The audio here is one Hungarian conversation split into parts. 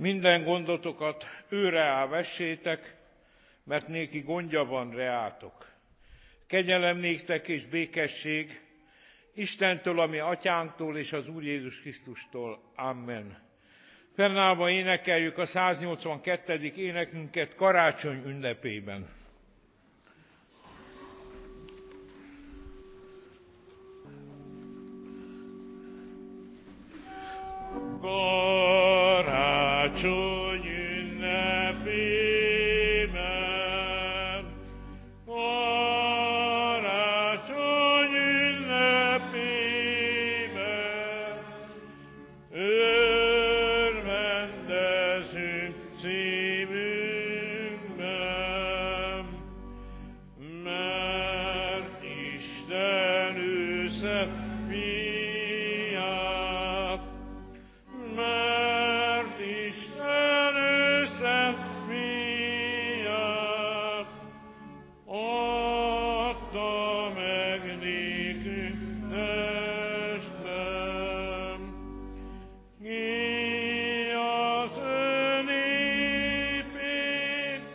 Minden gondotokat őre vessétek, mert néki gondja van reátok. Kegyelem néktek és békesség Istentől, ami atyánktól és az Úr Jézus Krisztustól. Amen. Fennállva énekeljük a 182. énekünket karácsony ünnepében. Karácsony ünnepében, karácsony ünnepében, örvendezünk szívünkben, mert Isten ő szent fiát, mert Isten ő szent fiát adta meg nékünk testben. Ki az ő népét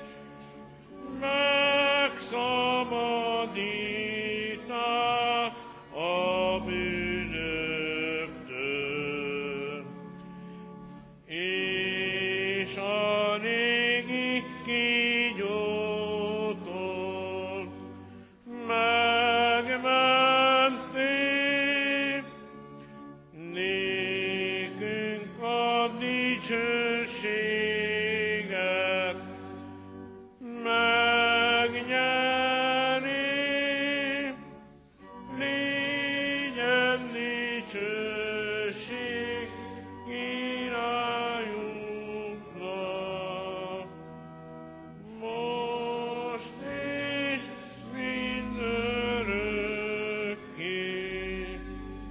megszabadítá a bűnöktől, és a régi kígyótól megmenté, nékünk a dicsőséget megnyeri, légyen dicsőség királyunknak, most és mindörökké.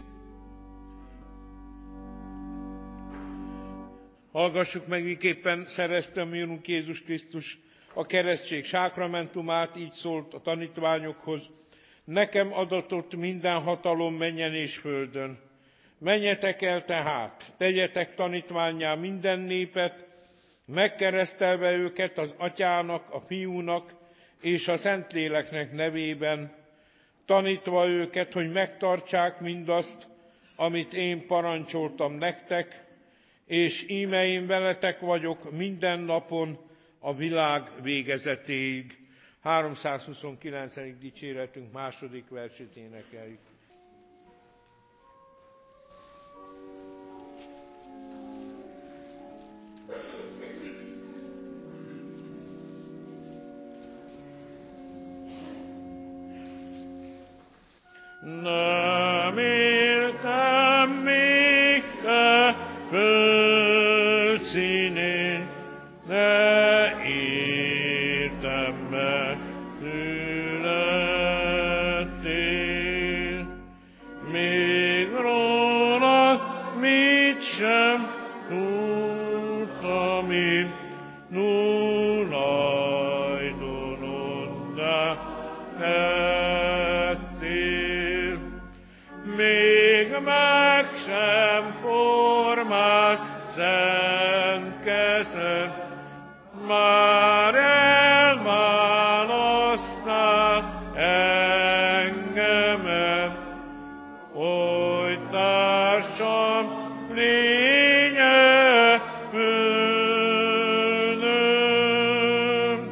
Hallgassuk meg, miképpen szerezte a mi Urunk Jézus Krisztus a keresztség sákramentumát, így szólt a tanítványokhoz: nekem adatott minden hatalom mennyen és földön. Menjetek el tehát, tegyetek tanítvánnyá minden népet, megkeresztelve őket az Atyának, a Fiúnak és a Szentléleknek nevében, tanítva őket, hogy megtartsák mindazt, amit én parancsoltam nektek, és íme én veletek vagyok minden napon a világ végezetéig. 329. dicséretünk második versét énekeljük. Nem éltem még te földszínén, de értem meg születtél. Még rólad mit sem tudtam én, tulajdonoddá tettél. Még meg sem formált szent kezed, már elválasztál engemet, hogy társam lénye földön.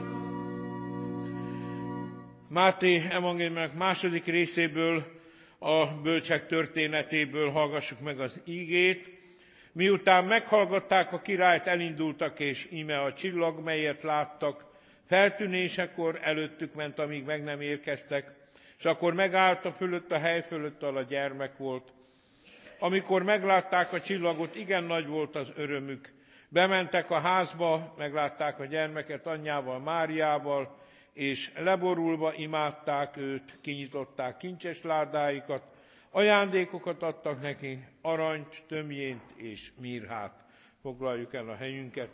Máté evangéliumának második részéből, a bölcsek történetéből hallgassuk meg az ígét. Miután meghallgatták a királyt, elindultak, és íme a csillag, melyet láttak, feltűnésekor előttük ment, amíg meg nem érkeztek, és akkor megállt a fölött, a hely fölött, ahol a gyermek volt. Amikor meglátták a csillagot, igen nagy volt az örömük. Bementek a házba, meglátták a gyermeket anyjával, Máriával, és leborulva imádták őt, kinyitották kincses ládáikat, ajándékokat adtak neki, aranyt, tömjént és mirhát. Foglaljuk el a helyünket.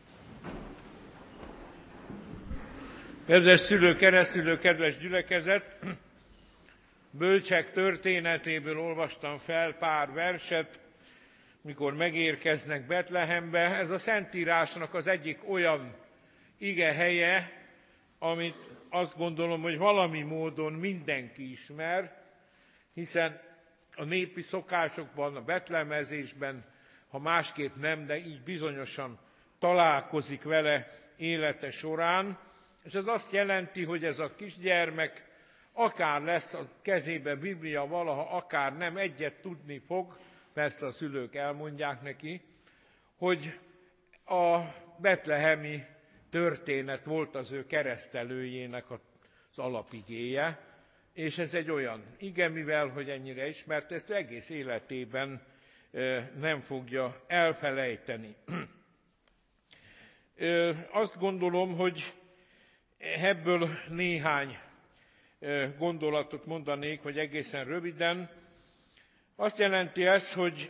Kedves szülők, keresztülők, kedves gyülekezet! Bölcsek történetéből olvastam fel pár verset. mikor megérkeznek Betlehembe. Ez a Szentírásnak az egyik olyan ige helye, amit azt gondolom, hogy valami módon mindenki ismer, hiszen a népi szokásokban, a betlehemezésben, ha másképp nem, de így bizonyosan találkozik vele élete során, és ez azt jelenti, hogy ez a kisgyermek akár lesz a kezébe Biblia valaha, akár nem, egyet tudni fog, persze a szülők elmondják neki, hogy a betlehemi történet volt az ő keresztelőjének az alapigéje, és ez egy olyan ige, mivel hogy ennyire ismert, ezt egész életében nem fogja elfelejteni. Azt gondolom, hogy ebből néhány gondolatot mondanék, hogy egészen röviden. Azt jelenti ez, hogy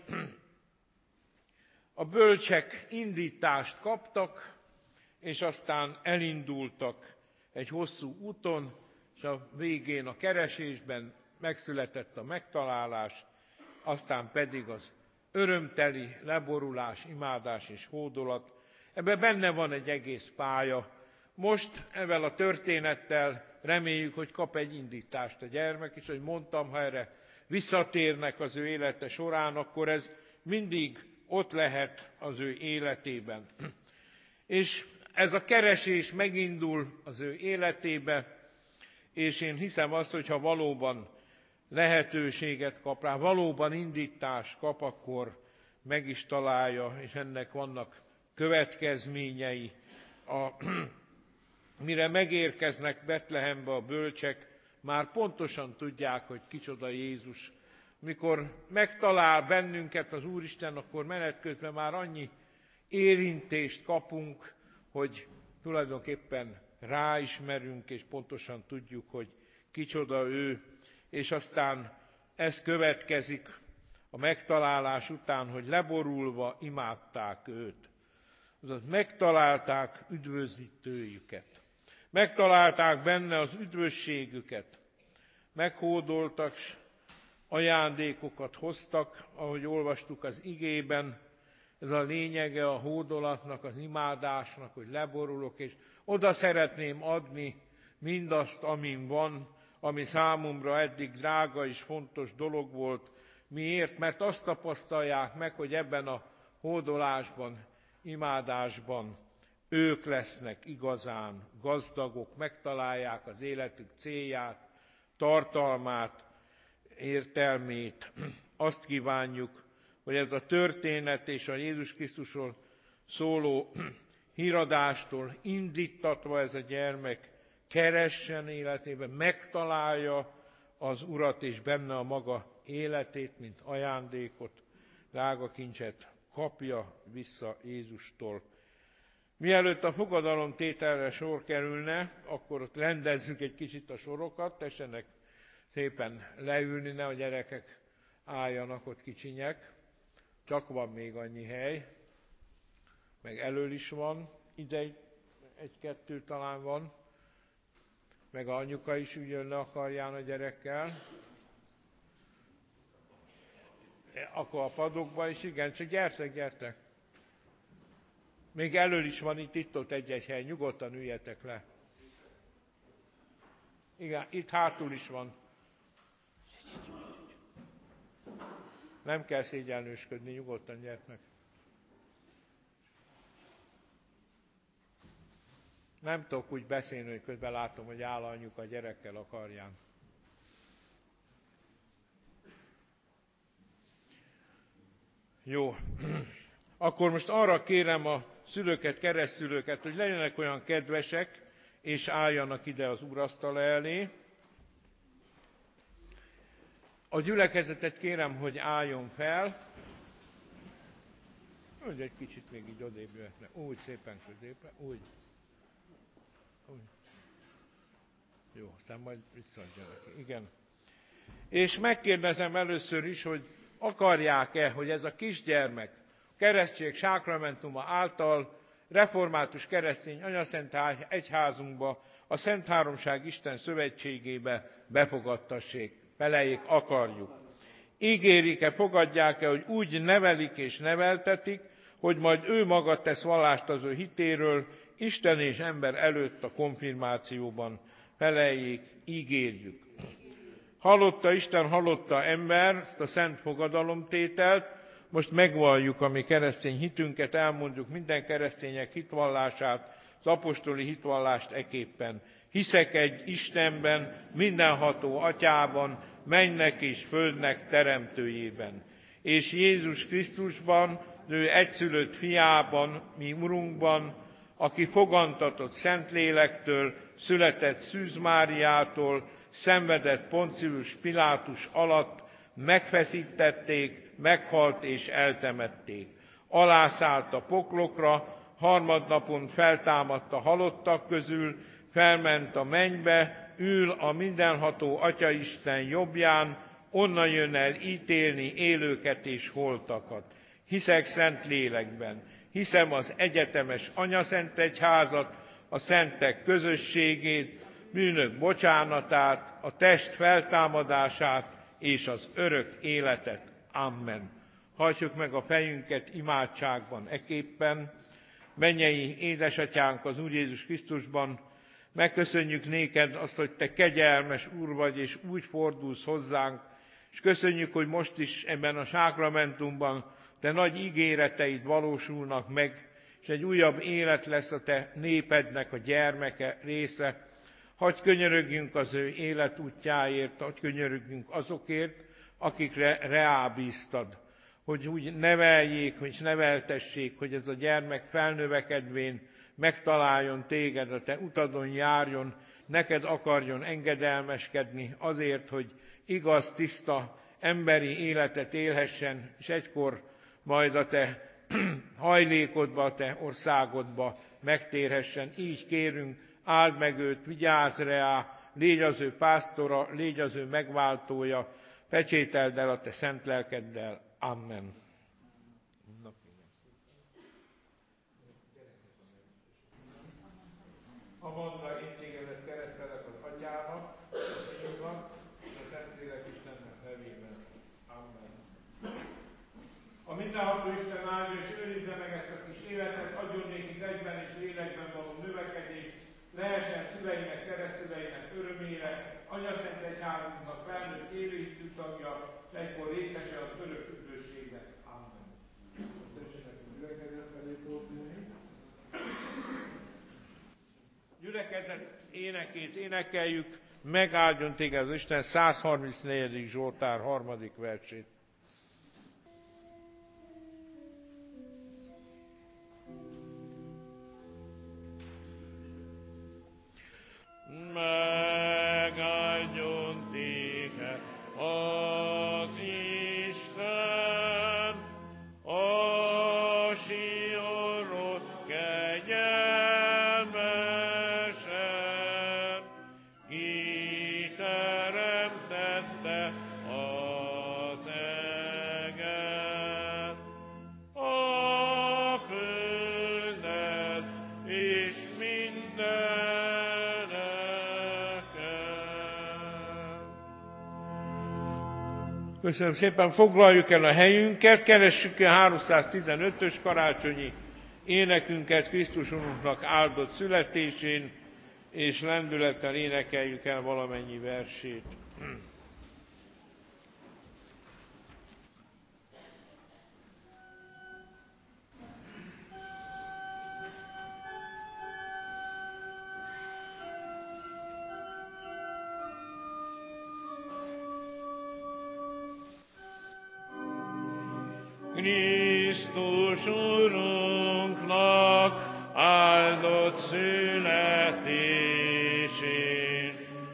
a bölcsek indítást kaptak, és aztán elindultak egy hosszú úton, és a végén a keresésben megszületett a megtalálás, aztán pedig az örömteli leborulás, imádás és hódolat. Ebben benne van egy egész pálya. Most ezzel a történettel reméljük, hogy kap egy indítást a gyermek, és hogy mondtam, ha erre visszatérnek az ő élete során, akkor ez mindig ott lehet az ő életében. És ez a keresés megindul az ő életébe, és én hiszem azt, hogy ha valóban lehetőséget kap rá, valóban indítást kap, akkor meg is találja, és ennek vannak következményei. Mire megérkeznek Betlehembe a bölcsek, már pontosan tudják, hogy kicsoda Jézus. Mikor megtalál bennünket az Úristen, akkor menet közben már annyi érintést kapunk, hogy tulajdonképpen ráismerünk, és pontosan tudjuk, hogy kicsoda ő, és aztán ez következik a megtalálás után, hogy leborulva imádták őt. Azaz megtalálták üdvözítőjüket. Megtalálták benne az üdvösségüket. Meghódoltak, ajándékokat hoztak, ahogy olvastuk az igében. Ez a lényege a hódolatnak, az imádásnak, hogy leborulok, és oda szeretném adni mindazt, amin van, ami számomra eddig drága és fontos dolog volt. Miért? Mert azt tapasztalják meg, hogy ebben a hódolásban, imádásban ők lesznek igazán gazdagok, megtalálják az életük célját, tartalmát, értelmét. Azt kívánjuk, hogy ez a történet és a Jézus Krisztusról szóló híradástól indítatva ez a gyermek keressen életében, megtalálja az Urat és benne a maga életét, mint ajándékot, drága kincset kapja vissza Jézustól. Mielőtt a fogadalomtételre sor kerülne, akkor ott rendezzük egy kicsit a sorokat, tessenek szépen leülni, ne a gyerekek álljanak ott kicsinyek. Csak van még annyi hely, meg elől is van, ide egy-kettő talán van, meg anyuka is üljön le akarján a gyerekkel. Akkor a padokba is, igen, csak gyertek. Még elől is van itt-ott egy-egy hely, nyugodtan üljetek le. Igen, itt hátul is van. Nem kell szégyellősködni, nyugodtan gyertek. Nem tudok úgy beszélni, hogy közben látom, hogy áll anyuka a gyerekkel a karján. Jó. Akkor most arra kérem a szülőket, keresztszülőket, hogy legyenek olyan kedvesek, és álljanak ide az úrasztala elé. A gyülekezetet kérem, hogy álljon fel. Úgy egy kicsit még így odébb jöhetne. Úgy szépen középre. Úgy. Jó, aztán majd visszaadjanak. Igen. És megkérdezem először is, hogy akarják-e, hogy ez a kisgyermek keresztség sákramentuma által református keresztény anyaszent egyházunkba, a Szent Háromság Isten szövetségébe befogadtassék. Feleljék, akarjuk. Ígérik-e, fogadják-e, hogy úgy nevelik és neveltetik, hogy majd ő maga tesz vallást az ő hitéről, Isten és ember előtt a konfirmációban. Feleljék, ígérjük. Hallotta Isten, hallotta ember, ezt a szent fogadalomtételt, most megvalljuk a mi keresztény hitünket, elmondjuk minden keresztények hitvallását, az apostoli hitvallást eképpen. Hiszek egy Istenben, mindenható Atyában, mennek és földnek teremtőjében, és Jézus Krisztusban, ő egyszülött fiában, mi Urunkban, aki fogantatott Szentlélektől, született Szűz Máriától, szenvedett Poncius Pilátus alatt, megfeszítették, meghalt és eltemették. Alászállt a poklokra, harmadnapon feltámadt a halottak közül, felment a mennybe, ül a mindenható Atyaisten jobbján, onnan jön el ítélni élőket és holtakat. Hiszek szent lélekben, hiszem az egyetemes anyaszent egyházat, a szentek közösségét, bűnök bocsánatát, a test feltámadását és az örök életet. Amen. Hajtsuk meg a fejünket imádságban eképpen. Mennyei édesatyánk az Úr Jézus Krisztusban, megköszönjük néked azt, hogy te kegyelmes Úr vagy, és úgy fordulsz hozzánk, és köszönjük, hogy most is ebben a sákramentumban te nagy ígéreteid valósulnak meg, és egy újabb élet lesz a te népednek a gyermeke része. Hadd könyörögjünk az ő életútjáért, hadd könyörögjünk azokért, akikre reábíztad, hogy úgy neveljék, hogy neveltessék, hogy ez a gyermek felnövekedvén megtaláljon téged, a te utadon járjon, neked akarjon engedelmeskedni azért, hogy igaz, tiszta, emberi életet élhessen, és egykor majd a te hajlékodba, a te országodba megtérhessen. Így kérünk, áld meg őt, vigyázz rá, légy az ő pásztora, légy az ő megváltója, pecsételd el a te szent lelkeddel. Amen. Amondra én tégedet keresztelek az Atyának, a Fiúnak, és a Szentlélek Istennek nevében. Amen. A mindenható Isten áldja és őrizze meg ezt a kis életet, adjon néki testben és lélekben való növekedést, lehessen szüleinek, keresztüleinek örömére, Anyaszent Egyházunknak felnőtt élőhitű tagja, és egykor részese az örök üdvösségnek. Amen. Tessenek a gyülekezet felé fordulni. Gyülekezet énekét énekeljük, megáldjon téged az Isten 134. Zsoltár 3. versét. Megáldjon téged az Isten, a Sionról kegyelmesen, ki teremtette az eget, a földet és minden. Köszönöm szépen, foglaljuk el a helyünket, keressük el 315-ös karácsonyi énekünket Krisztus Urunknak áldott születésén, és lendülettel énekeljük el valamennyi versét. Krisztus Urunknak áldott születésén,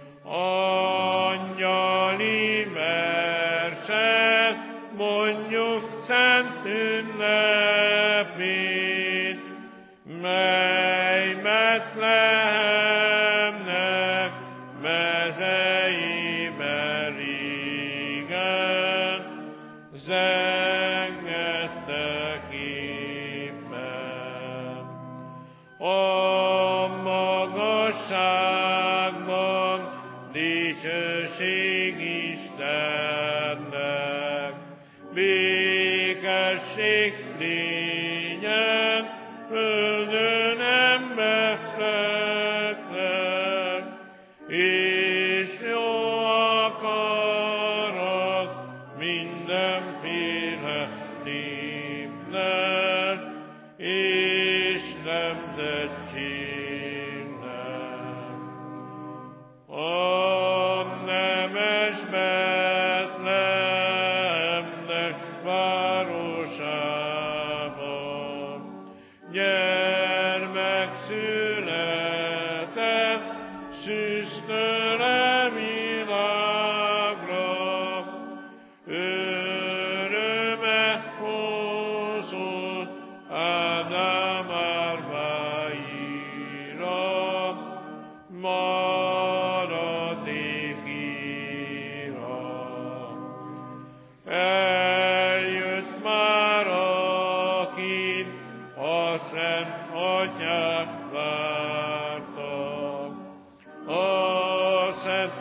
angyali verset mondjuk szent ünnepét, mely Betlehemnek mezeiben régen zengettek éppen. A magasságban dicsőség Istennek, békesség lényen, földön embereknek, és jó akarat mindenféle népnek, és nemzetségnek. A nemes Betlehemnek városában gyermek született, szűztőle világra, örömet hozott Ádám árváira, maradékira. Eljött már, akit a Szent Atyák vártak, a szent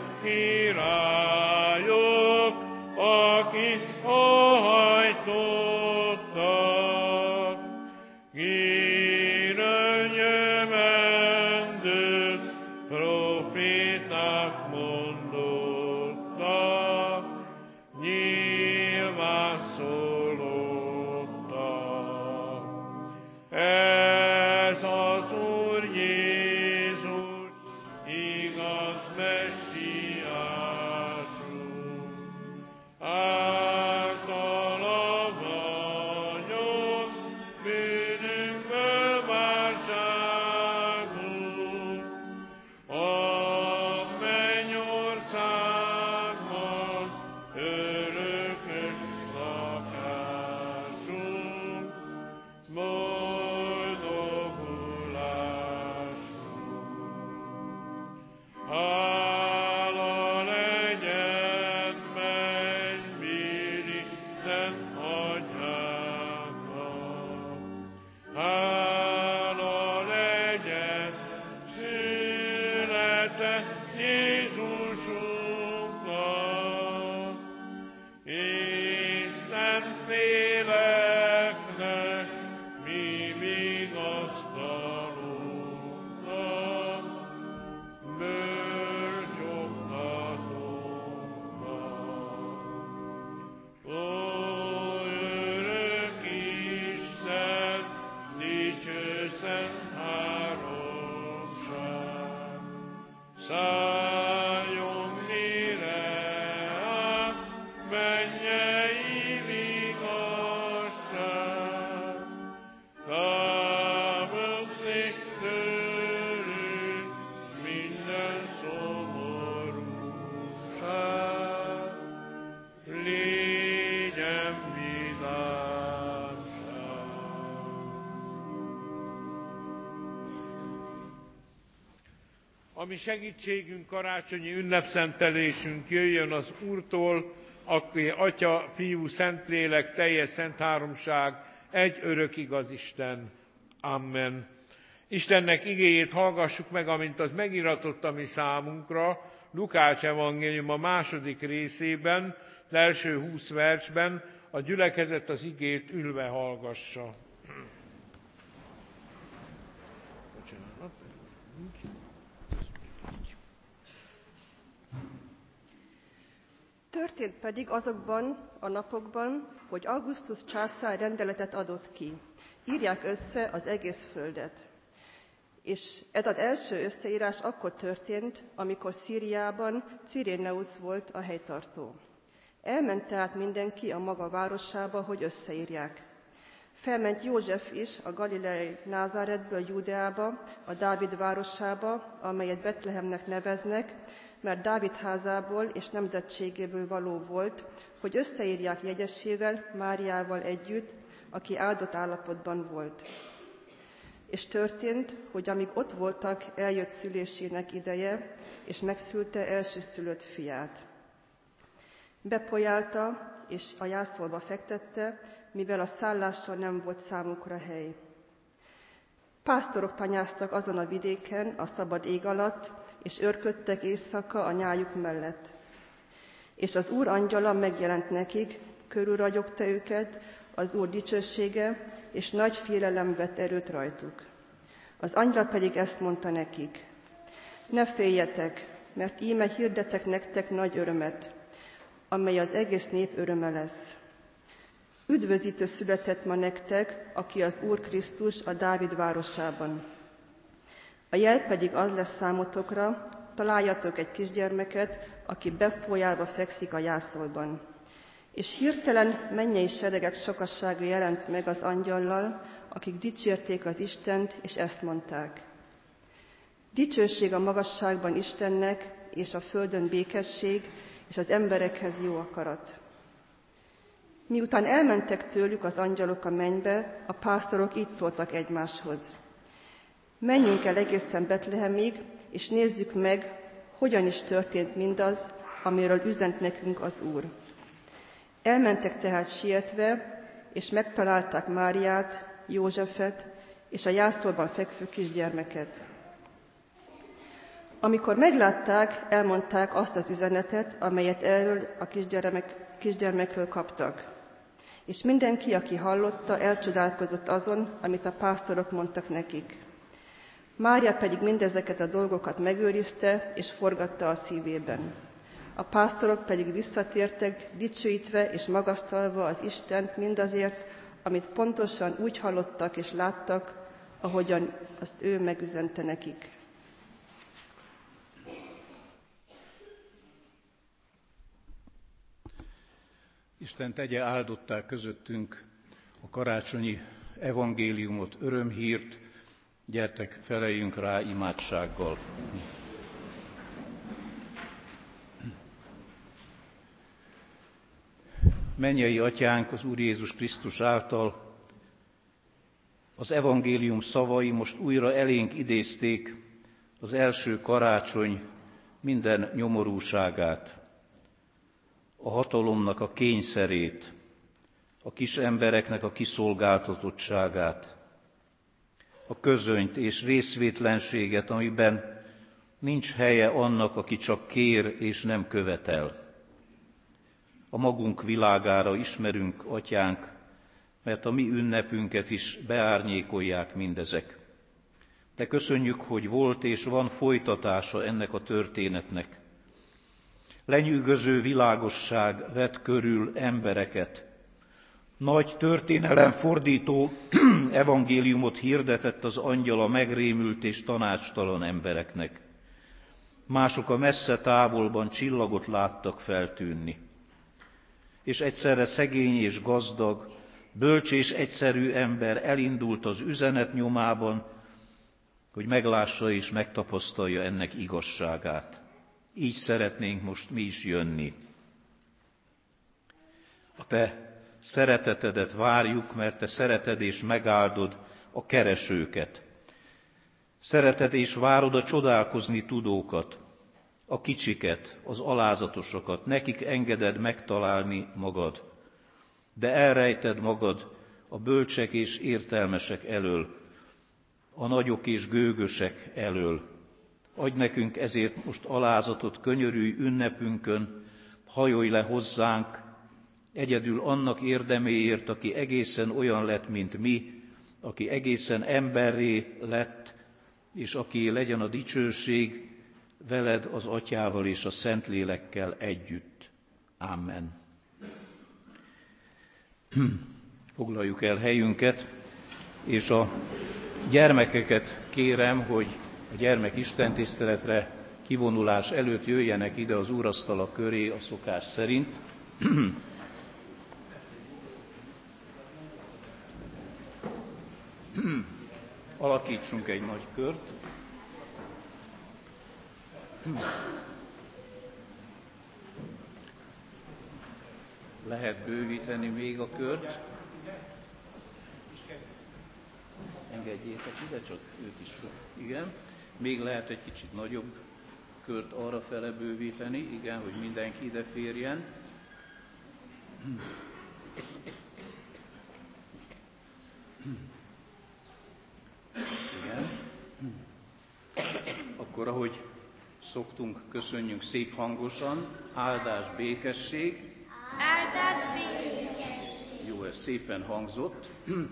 királyok, akik óhajtottak, kiről jövendők proféták mondottak, nyilván szólottak. Ez az Úr Jézus, igaz Messiásunk, általa vagyok bűnünkből váltságunk, a mennyországban örökös lakásunk, boldogulásunk. Hála legyen mennybéli Szent Atyánknak, hála legyen született Jézusunknak, és Szentléleknek, mi vigasztalunknak, bölcs oktatónknak. Ó, örök Isten, dicső szent háromság, szálljon mire át mennyei vigasság, távozzik tőlünk minden szomorúság, légyen vidámság. A mi segítségünk, karácsonyi ünnepszentelésünk jöjjön az Úrtól, aki Atya, Fiú, Szentlélek, teljes szent háromság, egy örök igaz Isten. Amen. Istennek igéjét hallgassuk meg, amint az megiratott a mi számunkra, Lukács evangélium a 2. részében, az első 20 versben, a gyülekezet az igét ülve hallgassa. Bocsánat. Történt pedig azokban a napokban, hogy Augustus császár rendeletet adott ki. Írják össze az egész földet. És ez az első összeírás akkor történt, amikor Szíriában Ciréneusz volt a helytartó. Elment tehát mindenki a maga városába, hogy összeírják. Felment József is a galileai Názáretből Júdeába, a Dávid városába, amelyet Betlehemnek neveznek, mert Dávid házából és nemzetségéből való volt, hogy összeírják jegyesével, Máriával együtt, aki áldott állapotban volt. És történt, hogy amíg ott voltak, eljött szülésének ideje, és megszülte elsőszülött fiát. Bepolyálta, és a jászolba fektette, mivel a szálláson nem volt számukra hely. Pásztorok tanyáztak azon a vidéken, a szabad ég alatt, és őrködtek éjszaka a nyájuk mellett. És az Úr angyala megjelent nekik, körülragyogta őket az Úr dicsősége, és nagy félelem vett erőt rajtuk. Az angyal pedig ezt mondta nekik: ne féljetek, mert íme hirdetek nektek nagy örömet, amely az egész nép öröme lesz. Üdvözítő született ma nektek, aki az Úr Krisztus a Dávid városában. A jel pedig az lesz számotokra, találjatok egy kisgyermeket, aki bepójálva fekszik a jászolban. És hirtelen mennyei seregek sokassága jelent meg az angyallal, akik dicsérték az Istent, és ezt mondták: dicsőség a magasságban Istennek, és a földön békesség, és az emberekhez jó akarat. Miután elmentek tőlük az angyalok a mennybe, a pásztorok így szóltak egymáshoz: menjünk el egészen Betlehemig, és nézzük meg, hogyan is történt mindaz, amiről üzent nekünk az Úr. Elmentek tehát sietve, és megtalálták Máriát, Józsefet és a jászolban fekvő kisgyermeket. Amikor meglátták, elmondták azt az üzenetet, amelyet erről a kisgyermekről kaptak. És mindenki, aki hallotta, elcsodálkozott azon, amit a pásztorok mondtak nekik. Mária pedig mindezeket a dolgokat megőrizte, és forgatta a szívében. A pásztorok pedig visszatértek, dicsőítve és magasztalva az Istent mindazért, amit pontosan úgy hallottak és láttak, ahogyan azt ő megüzente nekik. Isten tegye áldottá közöttünk a karácsonyi evangéliumot, örömhírt. Gyertek, feleljünk rá imádsággal. Mennyei Atyánk, az Úr Jézus Krisztus által az evangélium szavai most újra elénk idézték az első karácsony minden nyomorúságát, a hatalomnak a kényszerét, a kis embereknek a kiszolgáltatottságát, a közönyt és részvétlenséget, amiben nincs helye annak, aki csak kér és nem követel. A magunk világára ismerünk, Atyánk, mert a mi ünnepünket is beárnyékolják mindezek. De köszönjük, hogy volt és van folytatása ennek a történetnek. Lenyűgöző világosság vett körül embereket. Nagy történelemfordító evangéliumot hirdetett az angyal a megrémült és tanácstalan embereknek. Mások a messze távolban csillagot láttak feltűnni. És egyszerre szegény és gazdag, bölcs és egyszerű ember elindult az üzenet nyomában, hogy meglássa és megtapasztalja ennek igazságát. Így szeretnénk most mi is jönni. A te szeretetedet várjuk, mert te szereted és megáldod a keresőket. Szereted és várod a csodálkozni tudókat, a kicsiket, az alázatosokat, nekik engeded megtalálni magad, de elrejted magad a bölcsek és értelmesek elől, a nagyok és gőgösek elől. Adj nekünk ezért most alázatot könyörülj ünnepünkön, hajolj le hozzánk, egyedül annak érdeméért, aki egészen olyan lett, mint mi, aki egészen emberré lett, és aki legyen a dicsőség veled, az Atyával és a Szentlélekkel együtt. Amen. Foglaljuk el helyünket, és a gyermekeket kérem, hogy a gyermek istentiszteletre kivonulás előtt jöjjenek ide az úrasztala köré a szokás szerint. Alakítsunk egy nagy kört. Lehet bővíteni még a kört. Engedjétek ide, csak őt is. Igen. Még lehet egy kicsit nagyobb kört arra fele bővíteni, igen, hogy mindenki ide férjen. Igen. Akkor, ahogy szoktunk, köszönjünk szép hangosan, áldás, békesség. Áldás, békesség. Jó, ez szépen hangzott.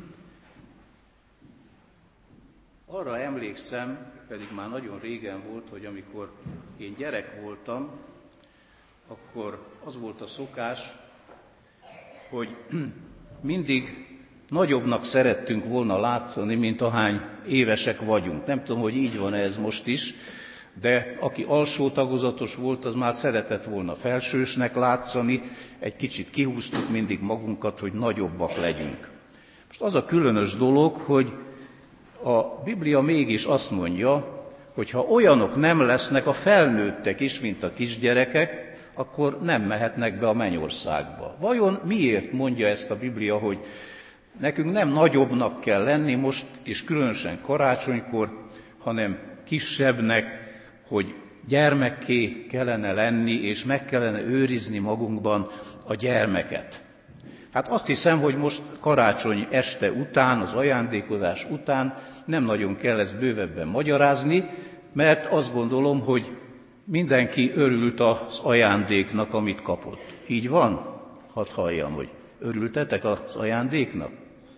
Arra emlékszem, pedig már nagyon régen volt, hogy amikor én gyerek voltam, akkor az volt a szokás, hogy mindig nagyobbnak szerettünk volna látszani, mint ahány évesek vagyunk. Nem tudom, hogy így van ez most is, de aki alsó tagozatos volt, az már szeretett volna felsősnek látszani, egy kicsit kihúztuk mindig magunkat, hogy nagyobbak legyünk. Most az a különös dolog, hogy a Biblia mégis azt mondja, hogy ha olyanok nem lesznek a felnőttek is, mint a kisgyerekek, akkor nem mehetnek be a mennyországba. Vajon miért mondja ezt a Biblia, hogy nekünk nem nagyobbnak kell lenni most, és különösen karácsonykor, hanem kisebbnek, hogy gyermekké kellene lenni, és meg kellene őrizni magunkban a gyermeket. Hát azt hiszem, hogy most karácsony este után, az ajándékozás után nem nagyon kell ezt bővebben magyarázni, mert azt gondolom, hogy mindenki örült az ajándéknak, amit kapott. Így van? Hadd halljam, hogy örültetek az ajándéknak?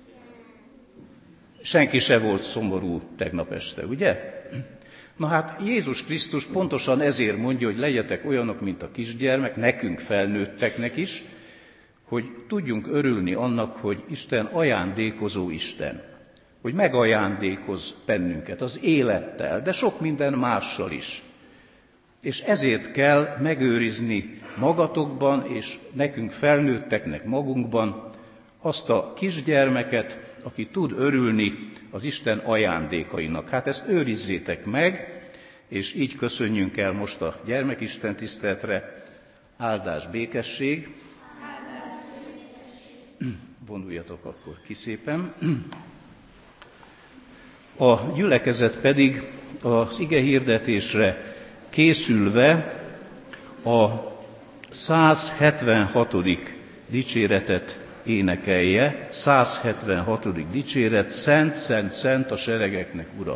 Senki se volt szomorú tegnap este, ugye? Na hát Jézus Krisztus pontosan ezért mondja, hogy legyetek olyanok, mint a kisgyermek, nekünk felnőtteknek is, hogy tudjunk örülni annak, hogy Isten ajándékozó Isten, hogy megajándékoz bennünket az élettel, de sok minden mással is. És ezért kell megőrizni magatokban, és nekünk felnőtteknek magunkban azt a kisgyermeket, aki tud örülni az Isten ajándékainak. Hát ezt őrizzétek meg, és így köszönjünk el most a gyermekisten tiszteletre. Áldás, békesség. Vonuljatok akkor ki szépen. A gyülekezet pedig az igehirdetésre készülve a 176. dicséretet énekelje. 176. dicséret, Szent, szent, szent a seregeknek Ura.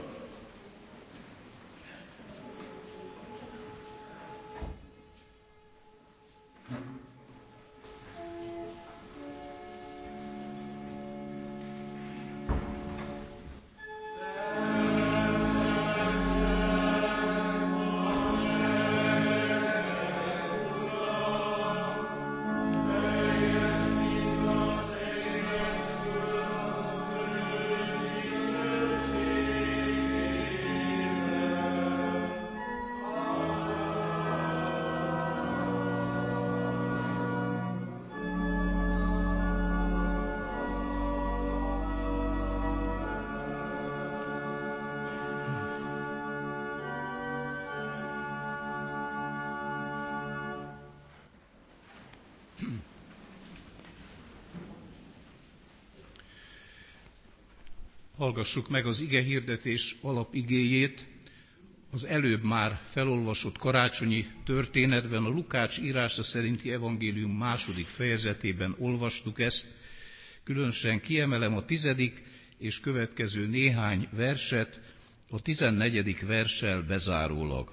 Hallgassuk meg az igehirdetés alapigéjét. Az előbb már felolvasott karácsonyi történetben, a Lukács írása szerinti evangélium 2. fejezetében olvastuk ezt. Különösen kiemelem a 10. és következő néhány verset, a 14. verssel bezárólag.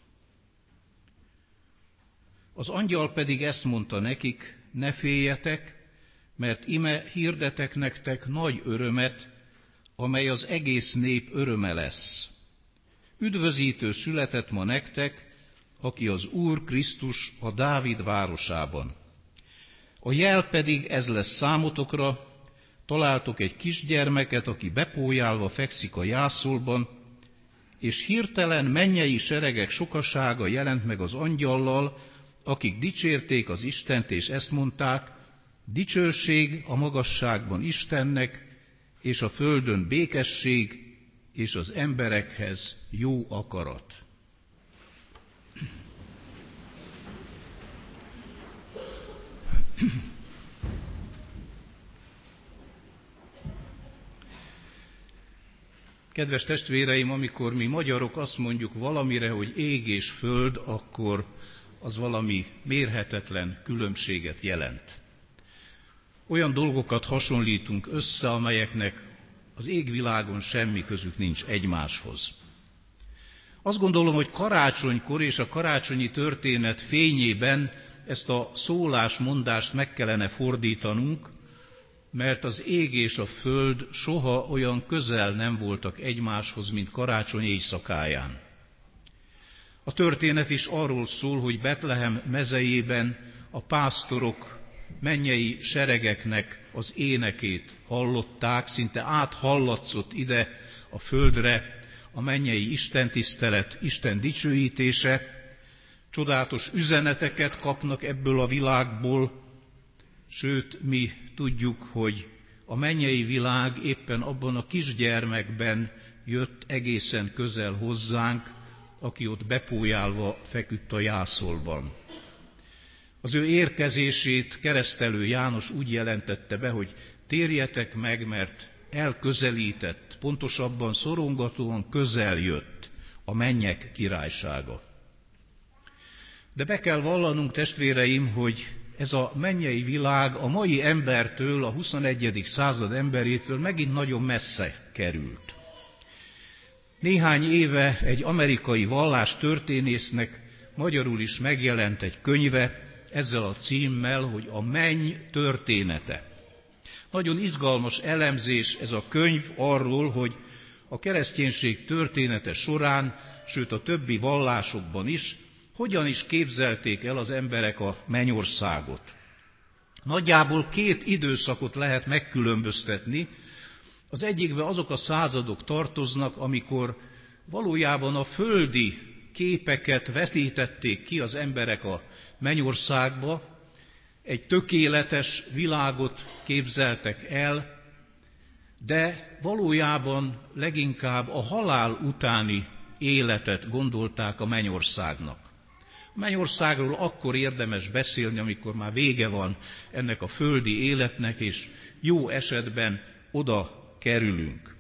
Az angyal pedig ezt mondta nekik: ne féljetek, mert ime hirdetek nektek nagy örömet, amely az egész nép öröme lesz. Üdvözítő született ma nektek, aki az Úr Krisztus a Dávid városában. A jel pedig ez lesz számotokra: találtok egy kisgyermeket, aki bepójálva fekszik a jászolban, és hirtelen mennyei seregek sokasága jelent meg az angyallal, akik dicsérték az Istent, és ezt mondták: dicsőség a magasságban Istennek, és a földön békesség, és az emberekhez jó akarat. Kedves testvéreim, amikor mi magyarok azt mondjuk valamire, hogy ég és föld, akkor az valami mérhetetlen különbséget jelent. Olyan dolgokat hasonlítunk össze, amelyeknek az égvilágon semmi közük nincs egymáshoz. Azt gondolom, hogy karácsonykor és a karácsonyi történet fényében ezt a szólásmondást meg kellene fordítanunk, mert az ég és a föld soha olyan közel nem voltak egymáshoz, mint karácsony éjszakáján. A történet is arról szól, hogy Betlehem mezejében a pásztorok mennyei seregeknek az énekét hallották, szinte áthallatszott ide a földre a mennyei istentisztelet, Isten dicsőítése, csodálatos üzeneteket kapnak ebből a világból, sőt, mi tudjuk, hogy a mennyei világ éppen abban a kisgyermekben jött egészen közel hozzánk, aki ott bepójálva feküdt a jászolban. Az ő érkezését keresztelő János úgy jelentette be, hogy térjetek meg, mert elközelített, pontosabban szorongatóan közel jött a mennyek királysága. De be kell vallanunk, testvéreim, hogy ez a mennyei világ a mai embertől, a 21. század emberétől megint nagyon messze került. Néhány éve egy amerikai vallástörténésznek magyarul is megjelent egy könyve ezzel a címmel, hogy a menny története. Nagyon izgalmas elemzés ez a könyv arról, hogy a kereszténység története során, sőt a többi vallásokban is, hogyan is képzelték el az emberek a mennyországot. Nagyjából 2 időszakot lehet megkülönböztetni. Az egyikben azok a századok tartoznak, amikor valójában a földi képeket vetítették ki az emberek a mennyországba, egy tökéletes világot képzeltek el, de valójában leginkább a halál utáni életet gondolták a mennyországnak. A mennyországról akkor érdemes beszélni, amikor már vége van ennek a földi életnek, és jó esetben oda kerülünk.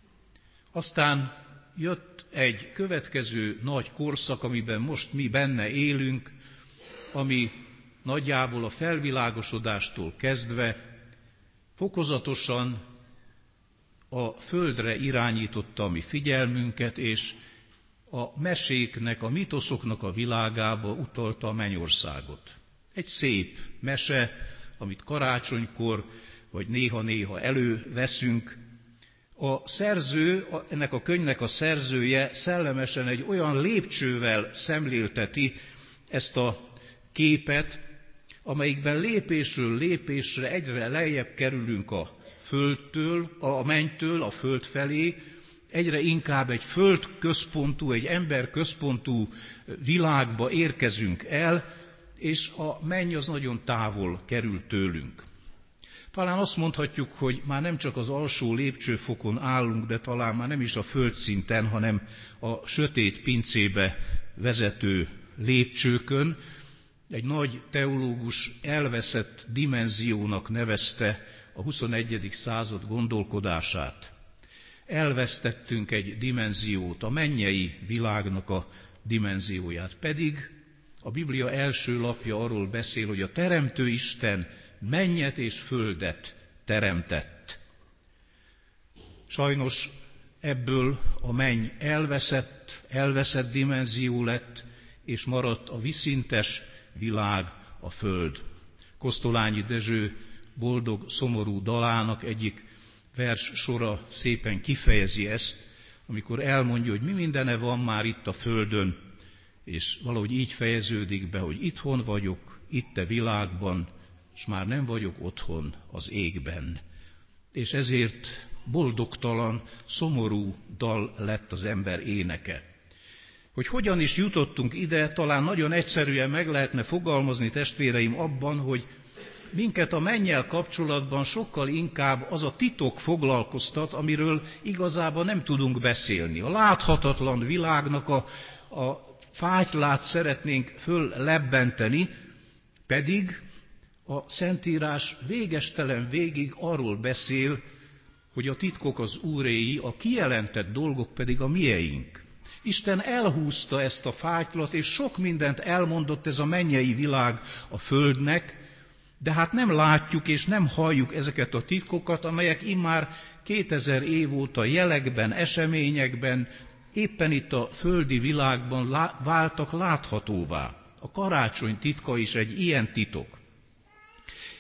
Aztán jött egy következő nagy korszak, amiben most mi benne élünk, ami nagyjából a felvilágosodástól kezdve fokozatosan a földre irányította a mi figyelmünket, és a meséknek, a mitoszoknak a világába utalta a mennyországot. Egy szép mese, amit karácsonykor, vagy néha-néha előveszünk. A szerző, ennek a könyvnek a szerzője szellemesen egy olyan lépcsővel szemlélteti ezt a képet, amelyikben lépésről lépésre egyre lejjebb kerülünk a földtől, a mennytől a föld felé, egyre inkább egy földközpontú, egy emberközpontú világba érkezünk el, és a menny az nagyon távol kerül tőlünk. Talán azt mondhatjuk, hogy már nem csak az alsó lépcsőfokon állunk, de talán már nem is a földszinten, hanem a sötét pincébe vezető lépcsőkön. Egy nagy teológus elveszett dimenziónak nevezte a 21. század gondolkodását. Elvesztettünk egy dimenziót, a mennyei világnak a dimenzióját. Pedig a Biblia első lapja arról beszél, hogy a Teremtő Isten mennyet és földet teremtett. Sajnos ebből a menny elveszett dimenzió lett, és maradt a viszintes világ, a föld. Kosztolányi Dezső boldog, szomorú dalának egyik vers sora szépen kifejezi ezt, amikor elmondja, hogy mi mindene van már itt a földön, és valahogy így fejeződik be, hogy itthon vagyok, itt a világban, és már nem vagyok otthon az égben. És ezért boldogtalan, szomorú dal lett az ember éneke. Hogy hogyan is jutottunk ide, talán nagyon egyszerűen meg lehetne fogalmazni, testvéreim, abban, hogy minket a mennyel kapcsolatban sokkal inkább az a titok foglalkoztat, amiről igazából nem tudunk beszélni. A láthatatlan világnak a fátylát szeretnénk föllebbenteni, pedig a Szentírás végestelen végig arról beszél, hogy a titkok az Úréi, a kijelentett dolgok pedig a mieink. Isten elhúzta ezt a fátylat, és sok mindent elmondott ez a mennyei világ a földnek, de hát nem látjuk és nem halljuk ezeket a titkokat, amelyek immár 2000 év óta jelekben, eseményekben, éppen itt a földi világban váltak láthatóvá. A karácsony titka is egy ilyen titok.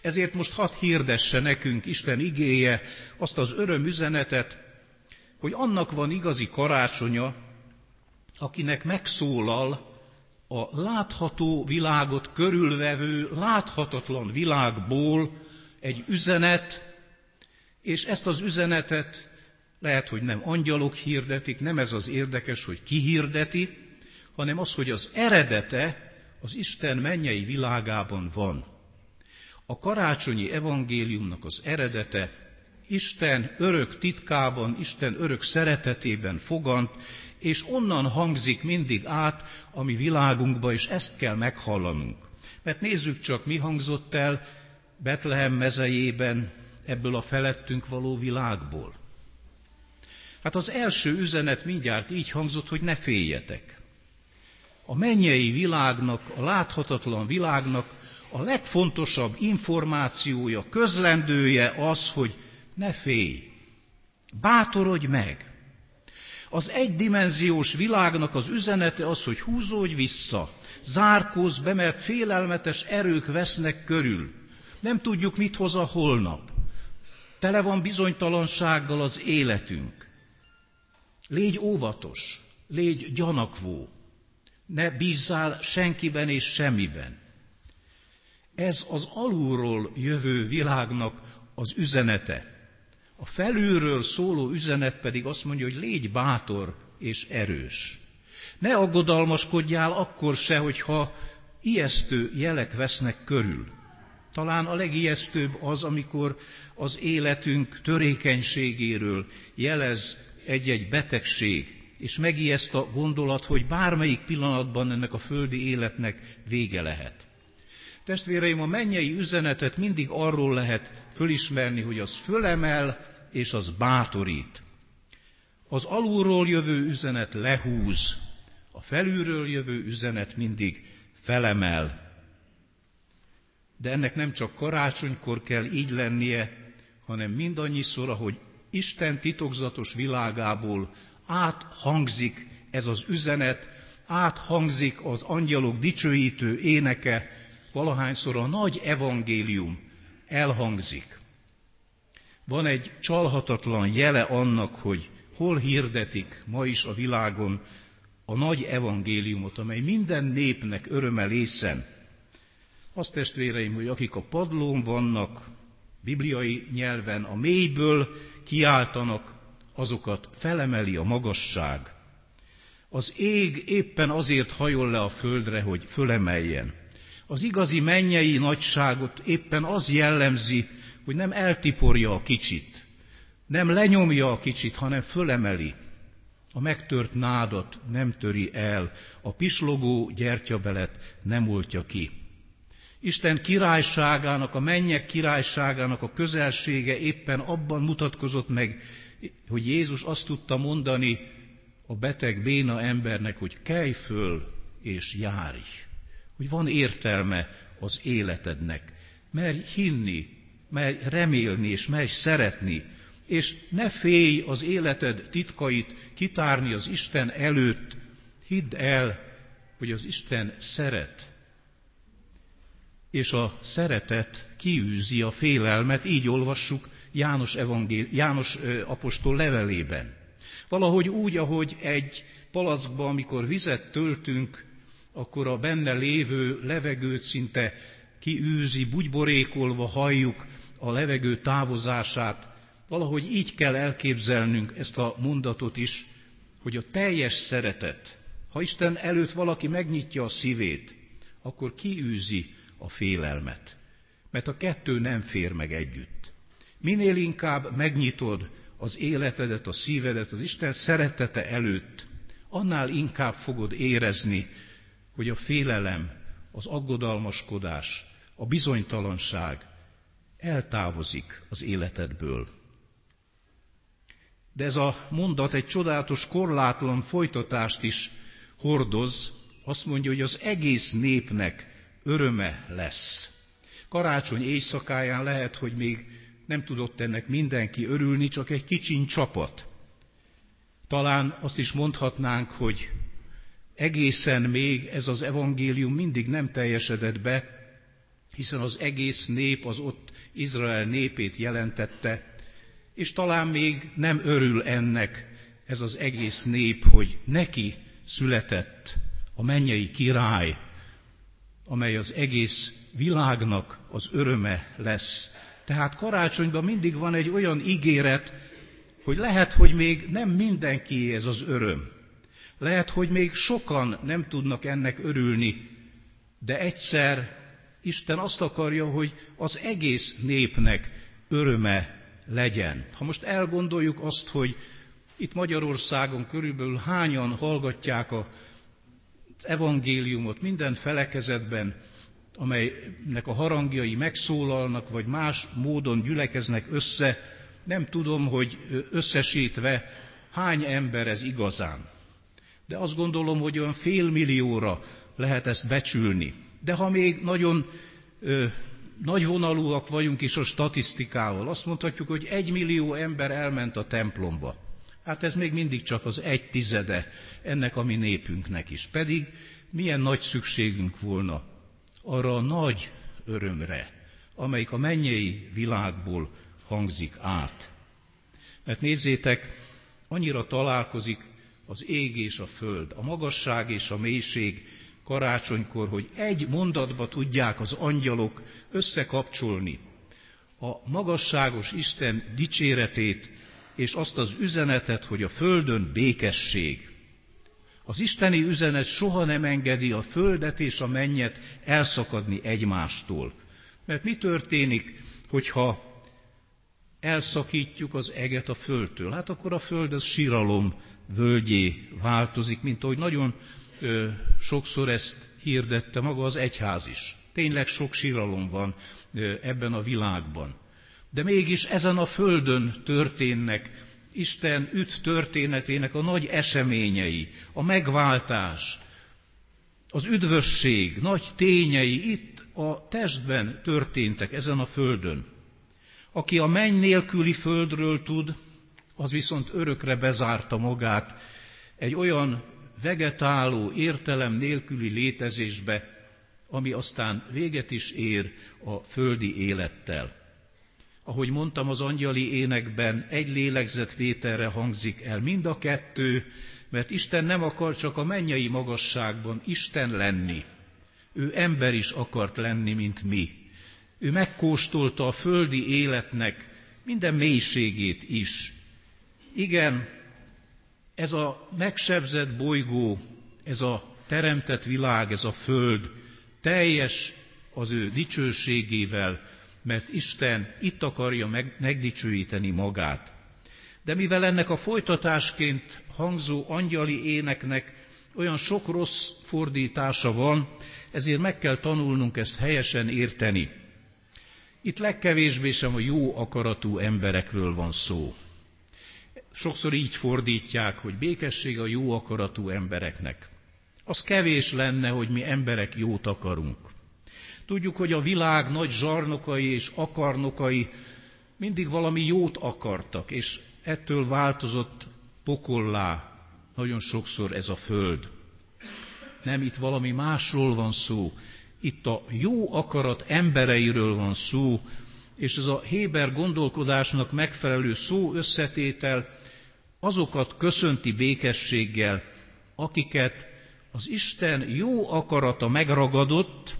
Ezért most hadd hirdesse nekünk Isten igéje azt az örömüzenetet, hogy annak van igazi karácsonya, akinek megszólal a látható világot körülvevő, láthatatlan világból egy üzenet, és ezt az üzenetet lehet, hogy nem angyalok hirdetik, nem ez az érdekes, hogy ki hirdeti, hanem az, hogy az eredete az Isten mennyei világában van. A karácsonyi evangéliumnak az eredete Isten örök titkában, Isten örök szeretetében fogant, és onnan hangzik mindig át a mi világunkba, és ezt kell meghallanunk. Mert nézzük csak, mi hangzott el Betlehem mezejében ebből a felettünk való világból. Hát az első üzenet mindjárt így hangzott, hogy ne féljetek. A mennyei világnak, a láthatatlan világnak a legfontosabb információja, közlendője az, hogy ne félj, bátorodj meg. Az egydimenziós világnak az üzenete az, hogy húzódj vissza, zárkózz be, mert félelmetes erők vesznek körül. Nem tudjuk, mit hoz a holnap. Tele van bizonytalansággal az életünk. Légy óvatos, légy gyanakvó, ne bízzál senkiben és semmiben. Ez az alulról jövő világnak az üzenete. A felülről szóló üzenet pedig azt mondja, hogy légy bátor és erős. Ne aggodalmaskodjál akkor se, hogyha ijesztő jelek vesznek körül. Talán a legijesztőbb az, amikor az életünk törékenységéről jelez egy-egy betegség, és megijeszt a gondolat, hogy bármelyik pillanatban ennek a földi életnek vége lehet. Testvéreim, a mennyei üzenetet mindig arról lehet fölismerni, hogy az fölemel, és az bátorít. Az alulról jövő üzenet lehúz, a felülről jövő üzenet mindig felemel. De ennek nem csak karácsonykor kell így lennie, hanem mindannyiszor, ahogy Isten titokzatos világából áthangzik ez az üzenet, áthangzik az angyalok dicsőítő éneke, valahányszor a nagy evangélium elhangzik. Van egy csalhatatlan jele annak, hogy hol hirdetik ma is a világon a nagy evangéliumot, amely minden népnek öröme lészen. Azt, testvéreim, hogy akik a padlón vannak, bibliai nyelven a mélyből kiáltanak, azokat felemeli a magasság. Az ég éppen azért hajol le a földre, hogy fölemeljen. Az igazi mennyei nagyságot éppen az jellemzi, hogy nem eltiporja a kicsit, nem lenyomja a kicsit, hanem fölemeli. A megtört nádat nem töri el, a pislogó gyertyabelet nem oltja ki. Isten királyságának, a mennyek királyságának a közelsége éppen abban mutatkozott meg, hogy Jézus azt tudta mondani a beteg, béna embernek, hogy kelj föl és járj. Hogy van értelme az életednek. Merj hinni, merj remélni és merj szeretni, és ne félj az életed titkait kitárni az Isten előtt. Hidd el, hogy az Isten szeret. És a szeretet kiűzi a félelmet, így olvassuk János apostol levelében. Valahogy úgy, ahogy egy palackba, amikor vizet töltünk, akkor a benne lévő levegőt szinte kiűzi, bugyborékolva halljuk a levegő távozását. Valahogy így kell elképzelnünk ezt a mondatot is, hogy a teljes szeretet, ha Isten előtt valaki megnyitja a szívét, akkor kiűzi a félelmet. Mert a kettő nem fér meg együtt. Minél inkább megnyitod az életedet, a szívedet az Isten szeretete előtt, annál inkább fogod érezni, hogy a félelem, az aggodalmaskodás, a bizonytalanság eltávozik az életedből. De ez a mondat egy csodálatos, korlátlan folytatást is hordoz. Azt mondja, hogy az egész népnek öröme lesz. Karácsony éjszakáján lehet, hogy még nem tudott ennek mindenki örülni, csak egy kicsiny csapat. Talán azt is mondhatnánk, hogy egészen még ez az evangélium mindig nem teljesedett be, hiszen az egész nép az ott Izrael népét jelentette, és talán még nem örül ennek ez az egész nép, hogy neki született a mennyei király, amely az egész világnak az öröme lesz. Tehát karácsonyban mindig van egy olyan ígéret, hogy lehet, hogy még nem mindenkié ez az öröm. Lehet, hogy még sokan nem tudnak ennek örülni, de egyszer Isten azt akarja, hogy az egész népnek öröme legyen. Ha most elgondoljuk azt, hogy itt Magyarországon körülbelül hányan hallgatják az evangéliumot minden felekezetben, amelynek a harangjai megszólalnak, vagy más módon gyülekeznek össze, nem tudom, hogy összesítve hány ember ez igazán. De azt gondolom, hogy olyan 500 000-ra lehet ezt becsülni. De ha még nagyon nagyvonalúak vagyunk is a statisztikával, azt mondhatjuk, hogy 1 millió ember elment a templomba. Hát ez még mindig csak az 1/10 ennek a mi népünknek is. Pedig milyen nagy szükségünk volna arra a nagy örömre, amelyik a mennyei világból hangzik át. Mert nézzétek, annyira találkozik az ég és a föld, a magasság és a mélység karácsonykor, hogy egy mondatba tudják az angyalok összekapcsolni a magasságos Isten dicséretét és azt az üzenetet, hogy a földön békesség. Az isteni üzenet soha nem engedi a földet és a mennyet elszakadni egymástól. Mert mi történik, hogyha elszakítjuk az eget a földtől? Hát akkor a föld az síralom völgyé változik, mint ahogy nagyon sokszor ezt hirdette maga az egyház is. Tényleg sok síralom van ebben a világban. De mégis ezen a földön történnek Isten üdv történetének a nagy eseményei, a megváltás, az üdvösség nagy tényei itt a testben történtek ezen a földön. Aki a menny nélküli földről tud, az viszont örökre bezárta magát egy olyan vegetáló, értelem nélküli létezésbe, ami aztán véget is ér a földi élettel. Ahogy mondtam, az angyali énekben egy lélegzetvételre hangzik el mind a kettő, mert Isten nem akar csak a mennyei magasságban Isten lenni. Ő ember is akart lenni, mint mi. Ő megkóstolta a földi életnek minden mélységét is. Igen, ez a megsebzett bolygó, ez a teremtett világ, ez a föld teljes az ő dicsőségével, mert Isten itt akarja megdicsőíteni magát. De mivel ennek a folytatásként hangzó angyali éneknek olyan sok rossz fordítása van, ezért meg kell tanulnunk ezt helyesen érteni. Itt legkevésbé sem a jó akaratú emberekről van szó. Sokszor így fordítják, hogy békesség a jó akaratú embereknek. Az kevés lenne, hogy mi emberek jót akarunk. Tudjuk, hogy a világ nagy zsarnokai és akarnokai mindig valami jót akartak, és ettől változott pokollá nagyon sokszor ez a föld. Nem, itt valami másról van szó. Itt a jó akarat embereiről van szó, és ez a héber gondolkodásnak megfelelő szó összetétel azokat köszönti békességgel, akiket az Isten jó akarata megragadott,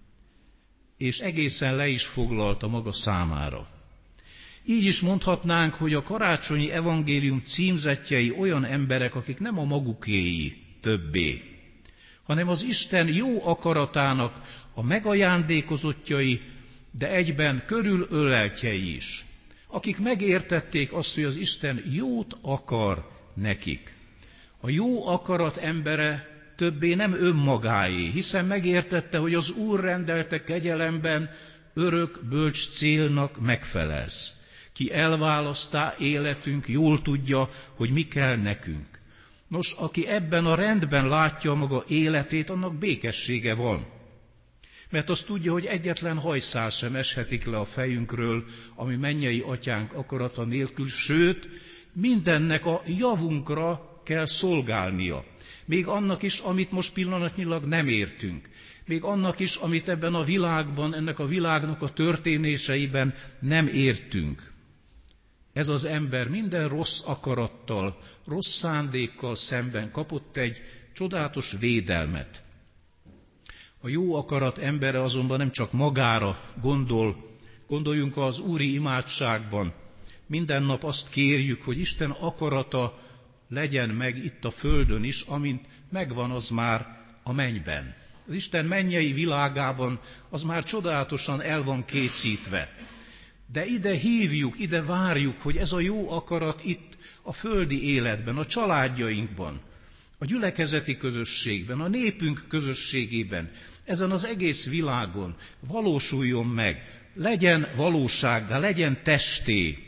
és egészen le is foglalta maga számára. Így is mondhatnánk, hogy a karácsonyi evangélium címzettjei olyan emberek, akik nem a magukéi többé, hanem az Isten jó akaratának a megajándékozottjai, de egyben körülöleltjei is, akik megértették azt, hogy az Isten jót akar nekik. A jó akarat embere többé nem önmagáé, hiszen megértette, hogy az Úr rendelte kegyelemben örök bölcs célnak megfelelsz. Ki elválasztá életünk, jól tudja, hogy mi kell nekünk. Nos, aki ebben a rendben látja maga életét, annak békessége van. Mert azt tudja, hogy egyetlen hajszál sem eshetik le a fejünkről, ami mennyei atyánk akarata nélkül, sőt, mindennek a javunkra kell szolgálnia. Még annak is, amit most pillanatnyilag nem értünk. még annak is, amit ebben a világban, ennek a világnak a történéseiben nem értünk. Ez az ember minden rossz akarattal, rossz szándékkal szemben kapott egy csodálatos védelmet. A jó akarat embere azonban nem csak magára gondoljunk az úri imádságban. Minden nap azt kérjük, hogy Isten akarata legyen meg itt a földön is, amint megvan az már a mennyben. Az Isten mennyei világában az már csodálatosan el van készítve. De ide hívjuk, ide várjuk, hogy ez a jó akarat itt a földi életben, a családjainkban, a gyülekezeti közösségben, a népünk közösségében, ezen az egész világon valósuljon meg, legyen valósággá, legyen testé.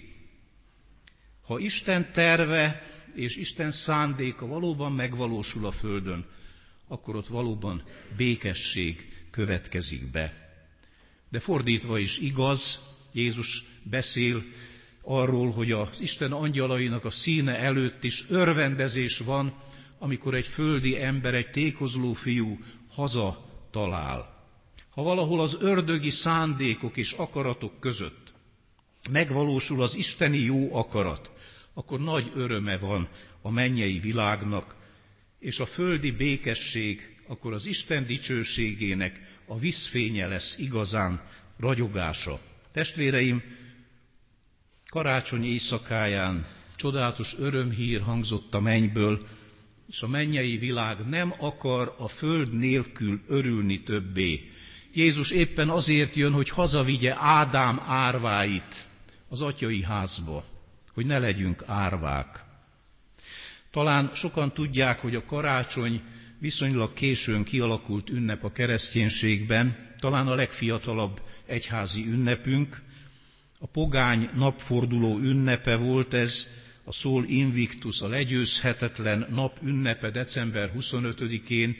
Ha Isten terve és Isten szándéka valóban megvalósul a földön, akkor ott valóban békesség következik be. De fordítva is igaz, Jézus beszél arról, hogy az Isten angyalainak a színe előtt is örvendezés van, amikor egy földi ember, egy tékozló fiú haza talál. Ha valahol az ördögi szándékok és akaratok között megvalósul az isteni jó akarat, akkor nagy öröme van a mennyei világnak, és a földi békesség akkor az Isten dicsőségének a vízfénye lesz igazán, ragyogása. Testvéreim, karácsony éjszakáján csodálatos örömhír hangzott a mennyből, és a mennyei világ nem akar a föld nélkül örülni többé. Jézus éppen azért jön, hogy hazavigye Ádám árváit az atyai házba, hogy ne legyünk árvák. Talán sokan tudják, hogy a karácsony viszonylag későn kialakult ünnep a kereszténységben, talán a legfiatalabb egyházi ünnepünk. A pogány napforduló ünnepe volt ez, a Sol Invictus, a legyőzhetetlen nap ünnepe december 25-én,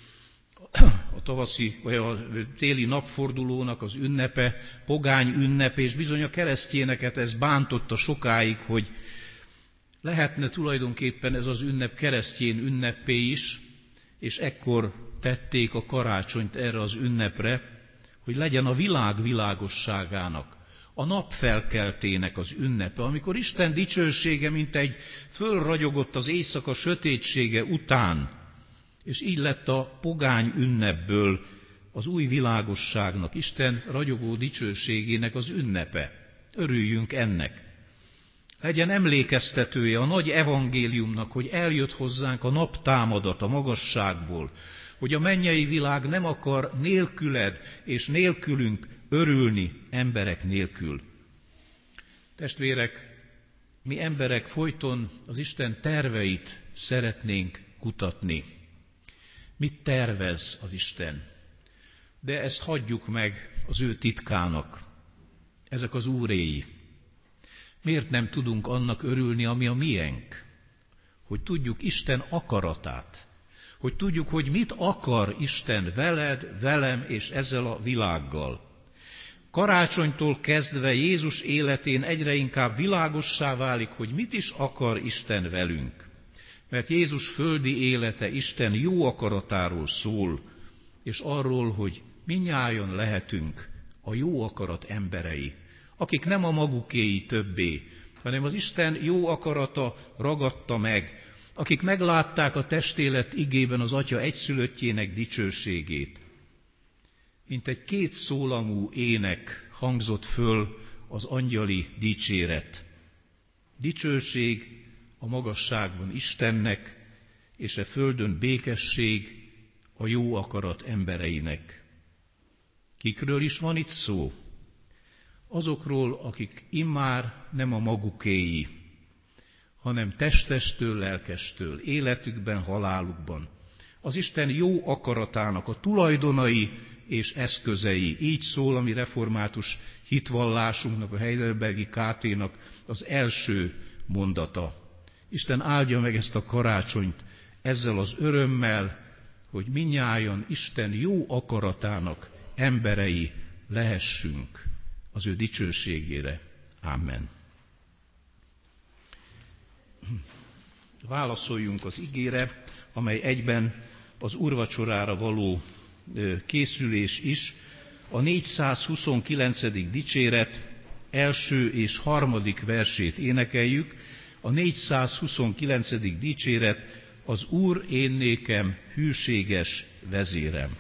a tavaszi vagy a téli napfordulónak az ünnepe, pogány ünnepe, és bizony a keresztényeket ez bántotta sokáig, hogy lehetne tulajdonképpen ez az ünnep keresztény ünnepé is, és ekkor tették a karácsonyt erre az ünnepre, hogy legyen a világ világosságának, a napfelkeltének az ünnepe, amikor Isten dicsősége mint egy fölragyogott az éjszaka sötétsége után, és így lett a pogány ünnepből az új világosságnak, Isten ragyogó dicsőségének az ünnepe. Örüljünk ennek. Legyen emlékeztetője a nagy evangéliumnak, hogy eljött hozzánk a naptámadat a magasságból, hogy a mennyei világ nem akar nélküled és nélkülünk örülni emberek nélkül. Testvérek, mi emberek folyton az Isten terveit szeretnénk kutatni. Mit tervez az Isten? De ezt hagyjuk meg az ő titkának. Ezek az úréi. Miért nem tudunk annak örülni, ami a miénk? Hogy tudjuk Isten akaratát. Hogy tudjuk, hogy mit akar Isten veled, velem és ezzel a világgal. Karácsonytól kezdve Jézus életén egyre inkább világossá válik, hogy mit is akar Isten velünk. Mert Jézus földi élete Isten jó akaratáról szól, és arról, hogy mindnyájan lehetünk a jó akarat emberei, akik nem a magukéi többé, hanem az Isten jó akarata ragadta meg, akik meglátták a testélet igében az Atya egyszülöttjének dicsőségét. Mint egy kétszólamú ének hangzott föl az angyali dicséret. Dicsőség a magasságban Istennek, és a földön békesség a jó akarat embereinek. Kikről is van itt szó? Azokról, akik immár nem a magukéi, hanem testestől, lelkestől, életükben, halálukban. Az Isten jó akaratának a tulajdonai és eszközei. Így szól a mi református hitvallásunknak, a Heidelbergi KT-nak az első mondata. Isten áldja meg ezt a karácsonyt ezzel az örömmel, hogy mindnyájan Isten jó akaratának emberei lehessünk az ő dicsőségére. Amen. Válaszoljunk az igére, amely egyben az úrvacsorára való készülés is. A 429. dicséret első és harmadik versét énekeljük. A 429. dicséret: az Úr én nékem hűséges vezérem.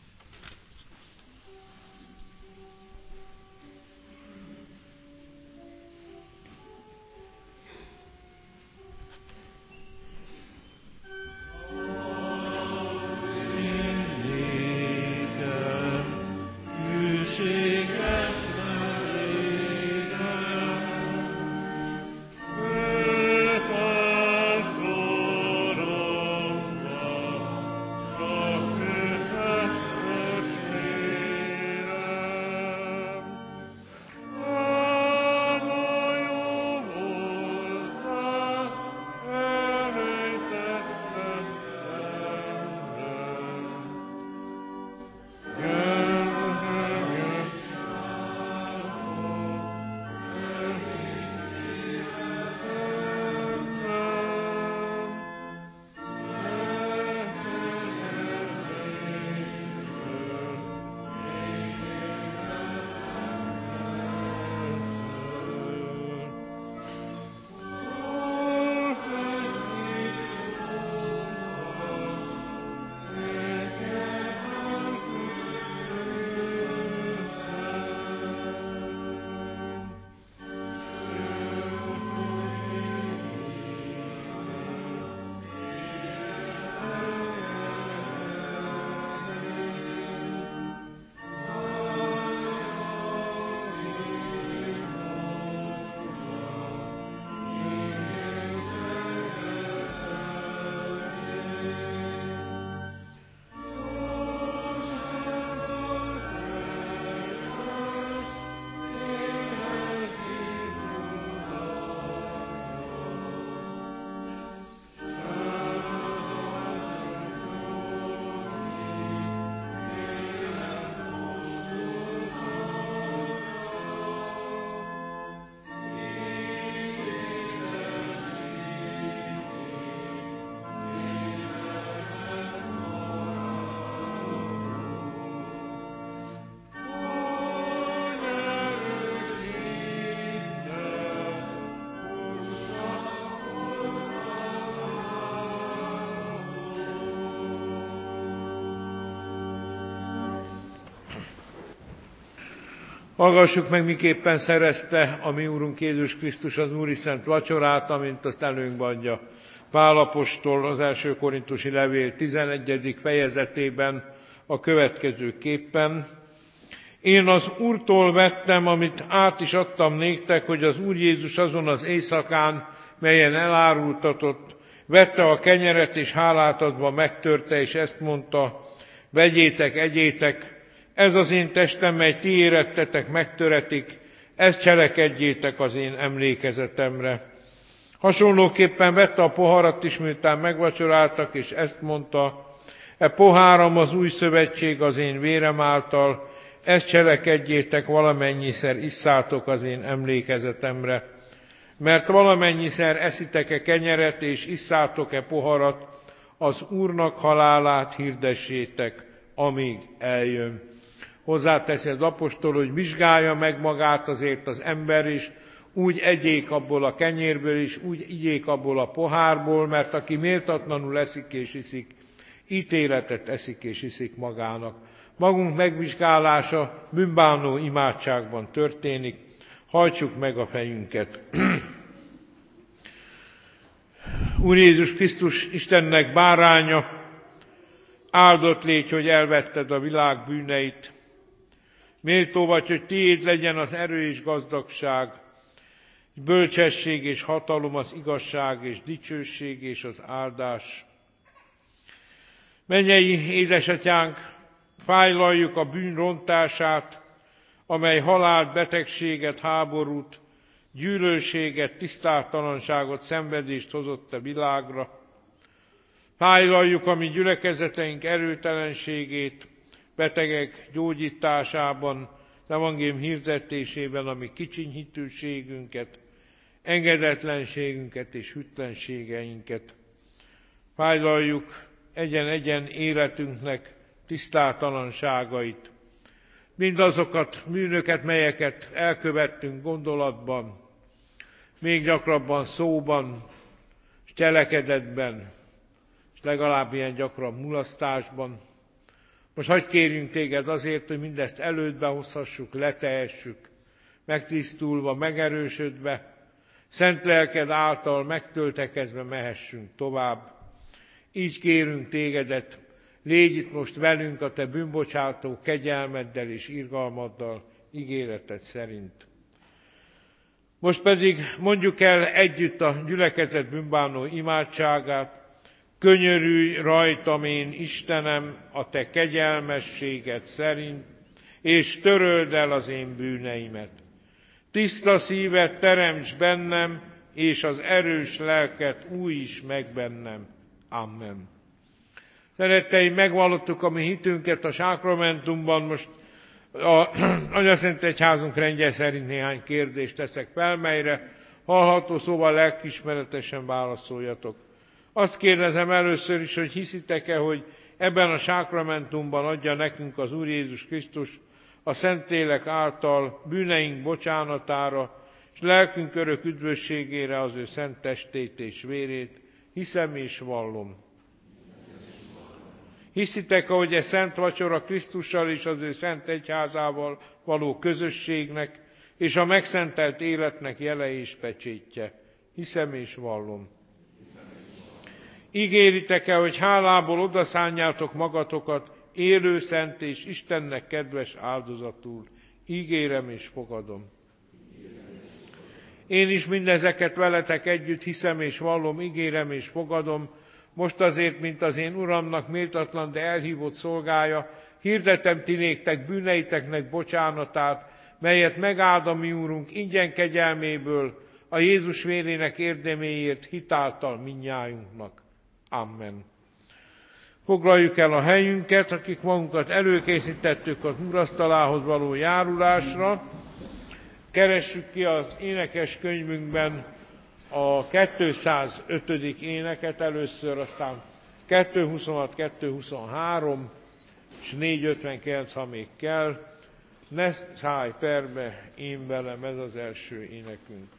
Hallgassuk meg, miképpen szerezte a mi Úrunk Jézus Krisztus az Úri Szent Vacsorát, amint azt előnkbe adja Pál apostol az első korintusi levél 11. fejezetében a következőképpen: Én az Úrtól vettem, amit át is adtam néktek, hogy az Úr Jézus azon az éjszakán, melyen elárultatott, vette a kenyeret, és hálát adva megtörte, és ezt mondta: vegyétek, egyétek, ez az én testem, mely ti érettetek, megtöretik, ezt cselekedjétek az én emlékezetemre. Hasonlóképpen vette a poharat is, miután megvacsoráltak, és ezt mondta: e poháram az új szövetség az én vérem által, ezt cselekedjétek, valamennyiszer isszátok az én emlékezetemre. Mert valamennyiszer eszitek-e kenyeret, és isszátok-e poharat, az Úrnak halálát hirdessétek, amíg eljön. Hozzáteszi az apostol, hogy vizsgálja meg magát azért az ember is, úgy egyék abból a kenyérből is, úgy igyék abból a pohárból, mert aki méltatlanul eszik és iszik, ítéletet eszik és iszik magának. Magunk megvizsgálása bűnbánó imádságban történik. Hajtsuk meg a fejünket. Úr Jézus Krisztus, Istennek báránya, áldott légy, hogy elvetted a világ bűneit. Méltó vagy, hogy tiéd legyen az erő és gazdagság, bölcsesség és hatalom, az igazság és dicsőség és az áldás. Mennyei édesatyánk, fájlaljuk a bűn rontását, amely halált, betegséget, háborút, gyűlölséget, tisztátalanságot, szenvedést hozott a világra. Fájlaljuk a mi gyülekezeteink erőtelenségét, betegek gyógyításában, evangélium hirdetésében, a mi kicsiny hitűségünket, engedetlenségünket és hűtlenségeinket. Fájlaljuk egyen-egyen életünknek tisztátalanságait, mindazokat bűnöket, melyeket elkövettünk gondolatban, még gyakrabban szóban, és cselekedetben, és legalább ilyen gyakran mulasztásban. Most hadd kérjünk téged azért, hogy mindezt elődbe hozhassuk, letehessük, megtisztulva, megerősödve, szent lelked által megtöltekezve mehessünk tovább. Így kérünk tégedet, légy itt most velünk a te bűnbocsátó kegyelmeddel és irgalmaddal, ígéreted szerint. Most pedig mondjuk el együtt a gyülekezet bűnbánó imádságát. Könyörülj rajtam én, Istenem, a te kegyelmességed szerint, és töröld el az én bűneimet. Tiszta szívet teremts bennem, és az erős lelket újíts meg bennem. Amen. Szeretteim, megvallottuk a mi hitünket a sákramentumban, most a Anyaszent Egyházunk rendje szerint néhány kérdést teszek fel, melyre hallható szóval lelkiismeretesen válaszoljatok. Azt kérdezem először is, hogy hiszitek-e, hogy ebben a sákramentumban adja nekünk az Úr Jézus Krisztus a Szentlélek által bűneink bocsánatára, és lelkünk örök üdvösségére az ő szent testét és vérét. Hiszem és vallom. Hiszitek, hogy e szent vacsora Krisztussal és az ő szent egyházával való közösségnek, és a megszentelt életnek jele és pecsétje. Hiszem és vallom. Ígéritek-e, hogy hálából odaszánjátok magatokat élő, szent és Istennek kedves áldozatul? Ígérem és fogadom. Én is mindezeket veletek együtt hiszem és vallom, ígérem és fogadom, most azért, mint az én Uramnak méltatlan, de elhívott szolgája, hirdetem ti néktek bűneiteknek bocsánatát, melyet megáld a mi Úrunk ingyen kegyelméből, a Jézus vérének érdeméért hitáltal mindnyájunknak. Amen. Foglaljuk el a helyünket, akik magunkat előkészítettük az úrasztalához való járulásra. Keressük ki az énekes könyvünkben a 205. éneket először, aztán 226, 223 és 459, ha még kell. Ne szállj perbe, én velem, ez az első énekünk.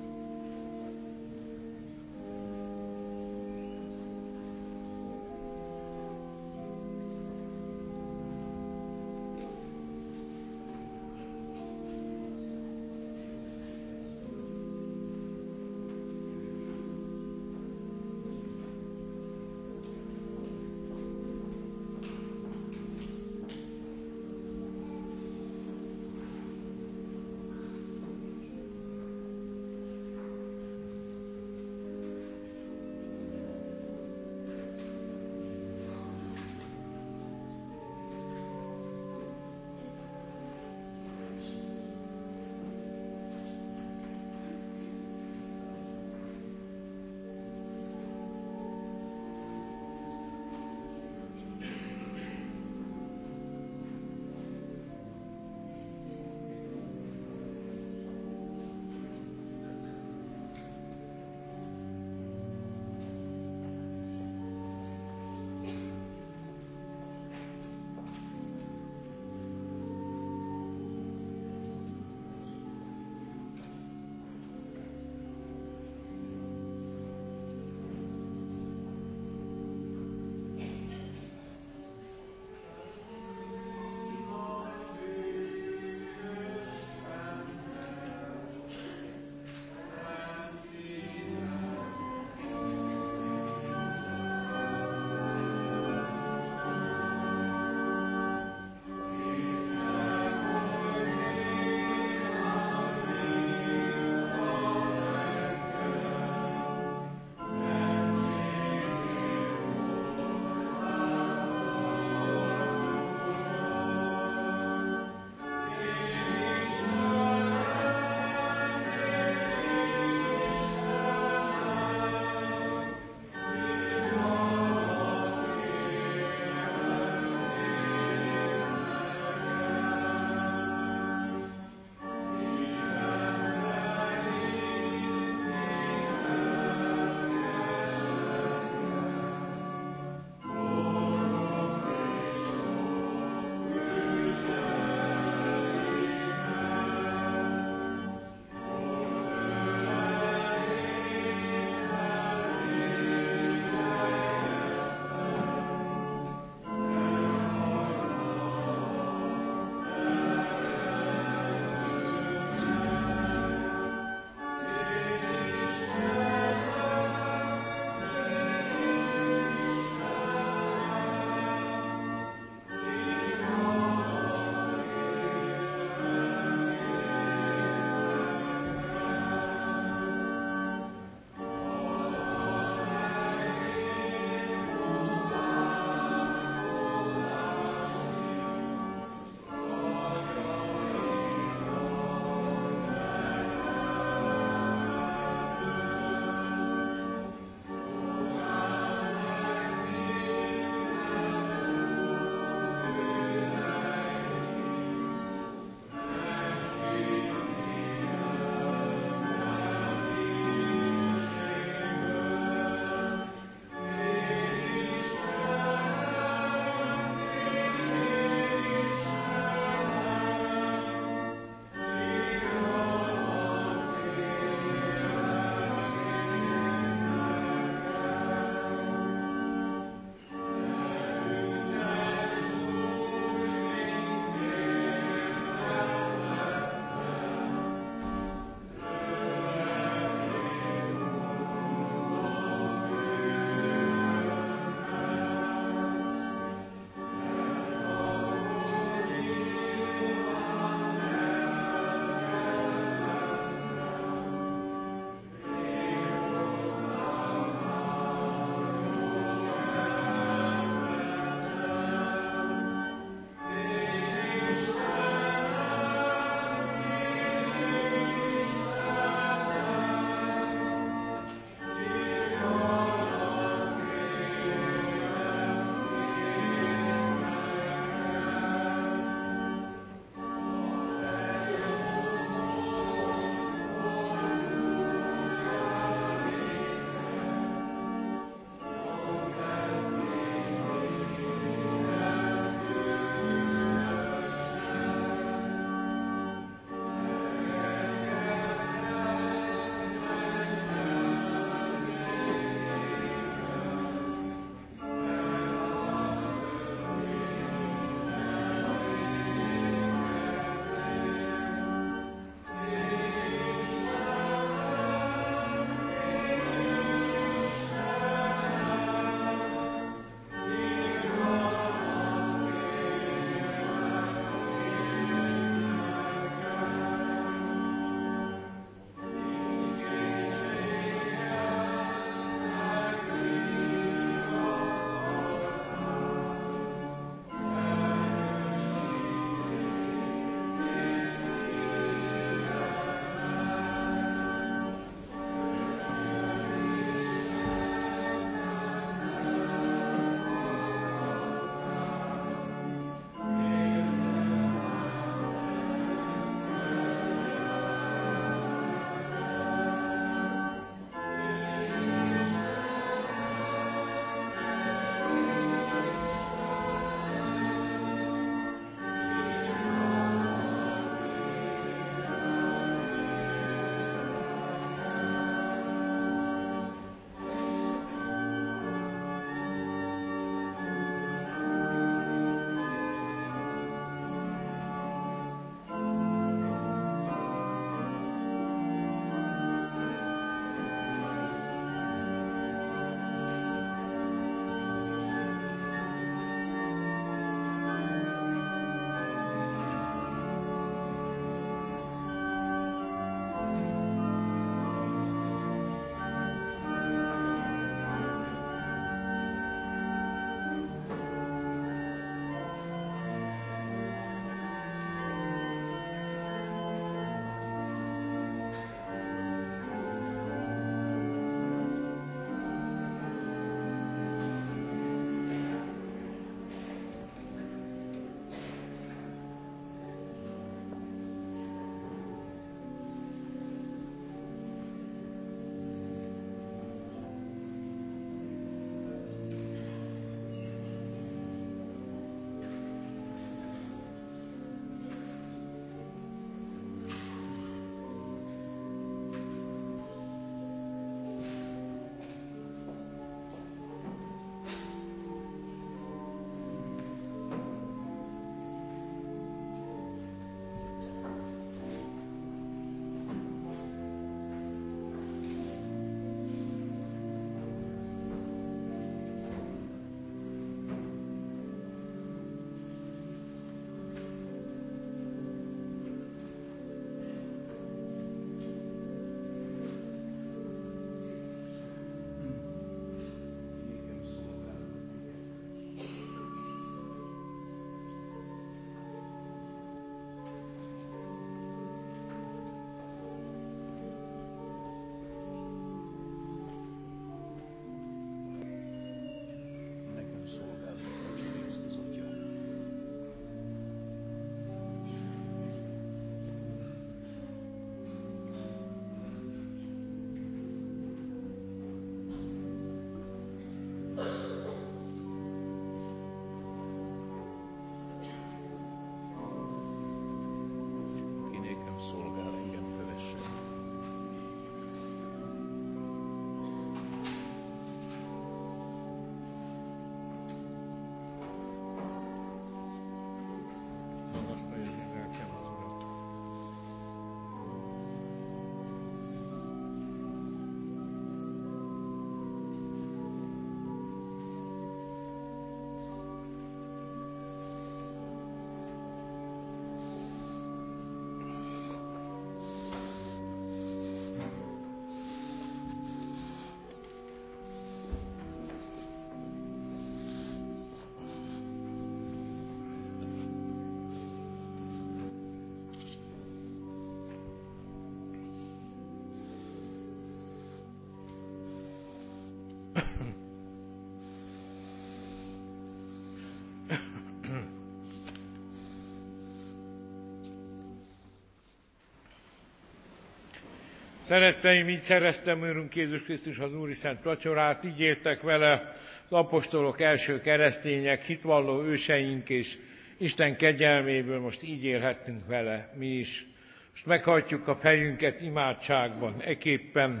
Szeretteim, így szereztem Úrunk Jézus Krisztus az Úri Szent Vacsorát, így éltek vele az apostolok, első keresztények, hitvalló őseink, és Isten kegyelméből most így élhettünk vele mi is. Most meghajtjuk a fejünket imádságban, eképpen.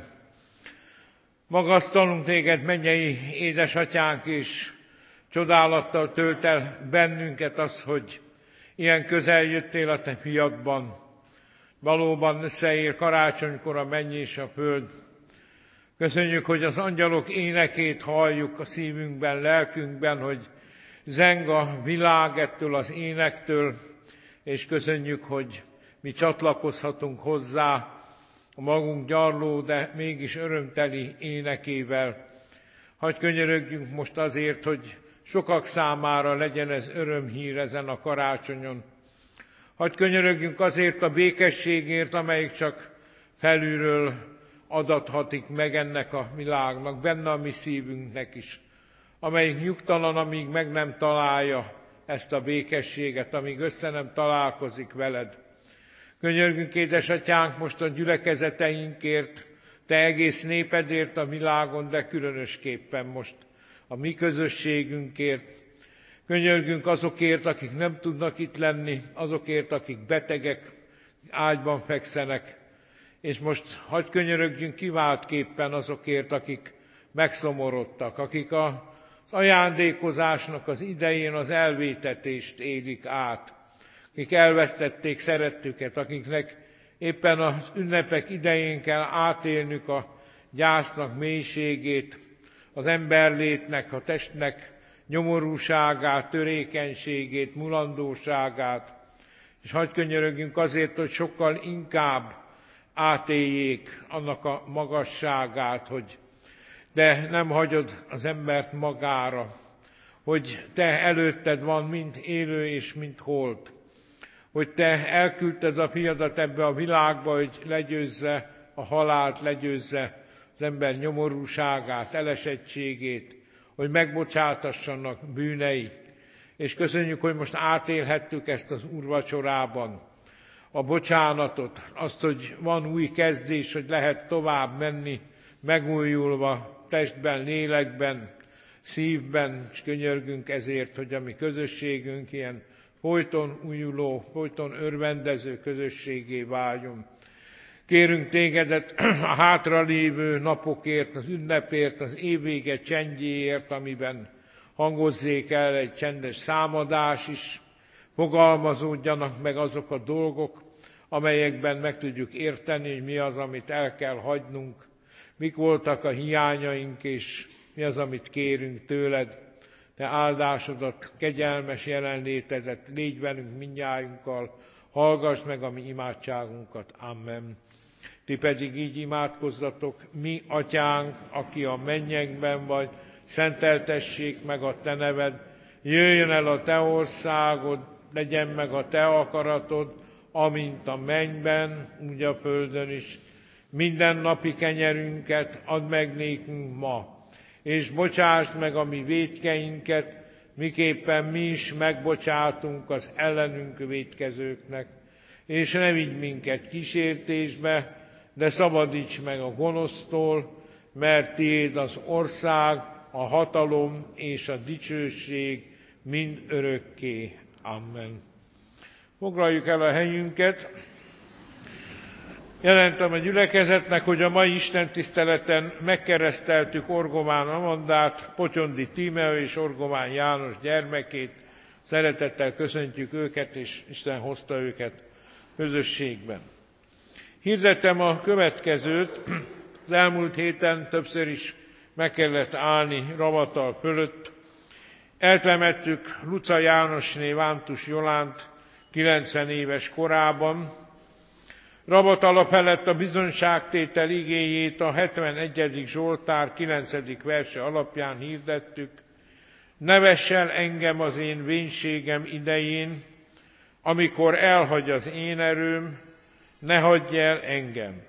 Magasztalunk téged, mennyei édesatyánk, és csodálattal tölt el bennünket az, hogy ilyen közel jöttél a te fiadban. Valóban összeér karácsonykor a menny és a föld. Köszönjük, hogy az angyalok énekét halljuk a szívünkben, lelkünkben, hogy zeng a világ ettől az énektől, és köszönjük, hogy mi csatlakozhatunk hozzá a magunk gyarló, de mégis örömteli énekével. Hadd könyörögjünk most azért, hogy sokak számára legyen ez örömhír ezen a karácsonyon. Hadd könyörögjünk azért a békességért, amelyik csak felülről adathatik meg ennek a világnak, benne a mi szívünknek is, amelyik nyugtalan, amíg meg nem találja ezt a békességet, amíg össze nem találkozik veled. Könyörgünk, édesatyánk, most a gyülekezeteinkért, te egész népedért a világon, de különösképpen most a mi közösségünkért. Könyörgünk azokért, akik nem tudnak itt lenni, azokért, akik betegek, ágyban fekszenek, és most hadd könyörögjünk kiváltképpen azokért, akik megszomorodtak, akik az ajándékozásnak az idején az elvétetést élik át, akik elvesztették szerettüket, akiknek éppen az ünnepek idején kell átélnünk a gyásznak mélységét, az emberlétnek, a testnek nyomorúságát, törékenységét, mulandóságát, és hadd könyörögjünk azért, hogy sokkal inkább átéljék annak a magasságát, hogy de nem hagyod az embert magára, hogy te előtted van mind élő és mind holt, hogy te elküldted a fiadat ebbe a világba, hogy legyőzze a halált, legyőzze az ember nyomorúságát, elesettségét, hogy megbocsátassanak bűnei. És köszönjük, hogy most átélhettük ezt az úrvacsorában, a bocsánatot, azt, hogy van új kezdés, hogy lehet tovább menni, megújulva testben, lélekben, szívben, és könyörgünk ezért, hogy a mi közösségünk ilyen folyton újuló, folyton örvendező közösségé váljon. Kérünk tégedet a hátralévő napokért, az ünnepért, az évvége csendjéért, amiben hangozzék el egy csendes számadás is, fogalmazódjanak meg azok a dolgok, amelyekben meg tudjuk érteni, hogy mi az, amit el kell hagynunk, mik voltak a hiányaink, és mi az, amit kérünk tőled. Te áldásodat, kegyelmes jelenlétedet légy velünk mindnyájunkkal, hallgass meg a mi imádságunkat. Amen. Ti pedig így imádkozzatok: mi atyánk, aki a mennyekben vagy, szenteltessék meg a te neved, jöjjön el a te országod, legyen meg a te akaratod, amint a mennyben, úgy a földön is. Minden napi kenyerünket add meg nékünk ma, és bocsásd meg a mi vétkeinket, miképpen mi is megbocsátunk az ellenünk vétkezőknek. És ne vigy minket kísértésbe, de szabadíts meg a gonosztól, mert tiéd az ország, a hatalom és a dicsőség mind örökké. Amen. Foglaljuk el a helyünket. Jelentem a gyülekezetnek, hogy a mai istentiszteleten megkereszteltük Orgomán Amandát, Potyondi Tímea és Orgomán János gyermekét. Szeretettel köszöntjük őket, és Isten hozta őket közösségben. Hirdettem a következőt: az elmúlt héten többször is meg kellett állni ravatal fölött. Eltemettük Luca Jánosné Vántus Jolánt 90 éves korában. Ravatala felett a bizonyságtétel igéjét a 71. Zsoltár 9. verse alapján hirdettük. Ne vess el engem az én vénségem idején, amikor elhagy az én erőm, ne hagyj el engem.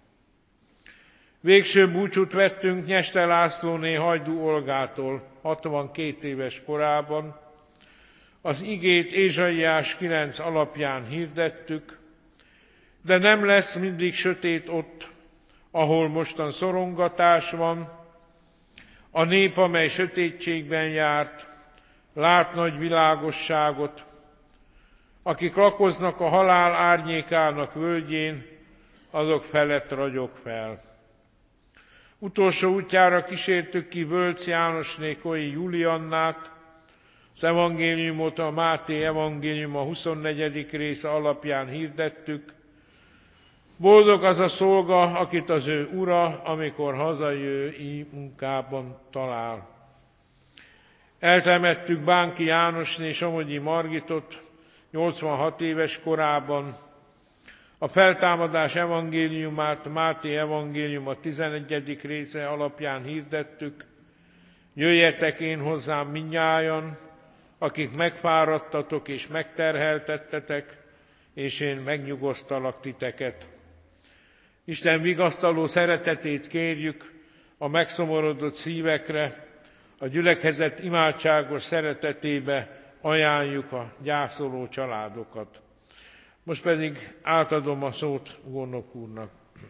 Végső búcsút vettünk Nyeste Lászlóné Hajdú Olgától 62 éves korában. Az igét Ézsaiás 9 alapján hirdettük, de nem lesz mindig sötét ott, ahol mostan szorongatás van, a nép, amely sötétségben járt, lát nagy világosságot, akik lakoznak a halál árnyékának völgyén, azok felett ragyog fel. Utolsó útjára kísértük ki Völc Jánosné Koi Juliannát, az evangéliumot a Máté evangélium a 24. része alapján hirdettük. Boldog az a szolga, akit az ő ura, amikor hazajő munkában talál. Eltemettük Bánki Jánosné Somogyi Margitot 86 éves korában. A feltámadás evangéliumát Máté evangélium a 11. része alapján hirdettük. Jöjjetek én hozzám mindnyájan, akik megfáradtatok és megterheltettetek, és én megnyugosztalak titeket. Isten vigasztaló szeretetét kérjük a megszomorodott szívekre, a gyülekezet imádságos szeretetébe ajánljuk a gyászoló családokat. Most pedig átadom a szót gondnok úrnak.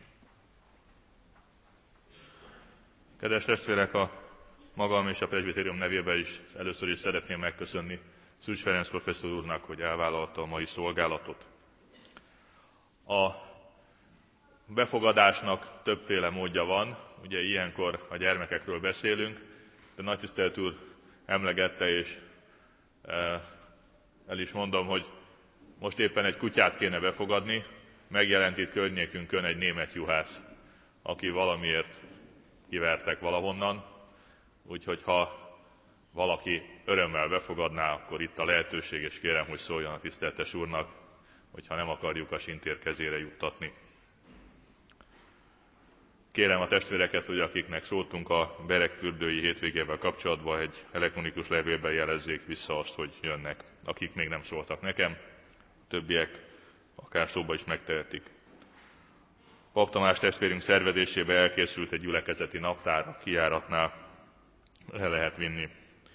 Kedves testvérek, a magam és a presbitérium nevében is először is szeretném megköszönni Szűcs Ferenc professzor úrnak, hogy elvállalta a mai szolgálatot. A befogadásnak többféle módja van, ugye ilyenkor a gyermekekről beszélünk, de nagy tisztelt úr emlegette, és el is mondom, hogy most éppen egy kutyát kéne befogadni, megjelent itt környékünkön egy német juhász, aki valamiért kivertek valahonnan, úgyhogy ha valaki örömmel befogadná, akkor itt a lehetőség, és kérem, hogy szóljon a tiszteltes úrnak, hogyha nem akarjuk a sintér kezére juttatni. Kérem a testvéreket, hogy akiknek szóltunk a beregfürdői hétvégével kapcsolatban, egy elektronikus levélben jelezzék vissza azt, hogy jönnek. Akik még nem szóltak nekem, a többiek akár szóba is megtehetik. Pap Tamás testvérünk szervezésébe elkészült egy gyülekezeti naptár, a kijáratnál el lehet vinni.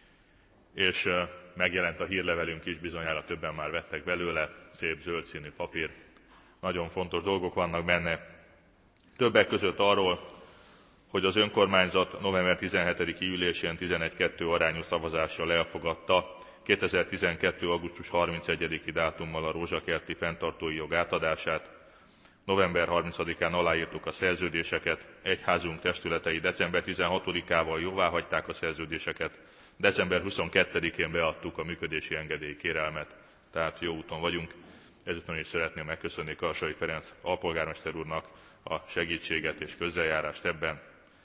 És megjelent a hírlevelünk is, bizonyára többen már vettek belőle, szép zöld színű papír. Nagyon fontos dolgok vannak benne. Többek között arról, hogy az önkormányzat november 17-i ülésén 11-2 arányú szavazással elfogadta 2012. augusztus 31-i dátummal a rózsakerti fenntartói jog átadását. November 30-án aláírtuk a szerződéseket, egyházunk testületei december 16-ával jóváhagyták a szerződéseket, december 22-én beadtuk a működési engedélykérelmet, tehát jó úton vagyunk. Ezután is szeretném megköszönni Karsai Ferenc alpolgármester úrnak a segítséget és közzeljárást ebben.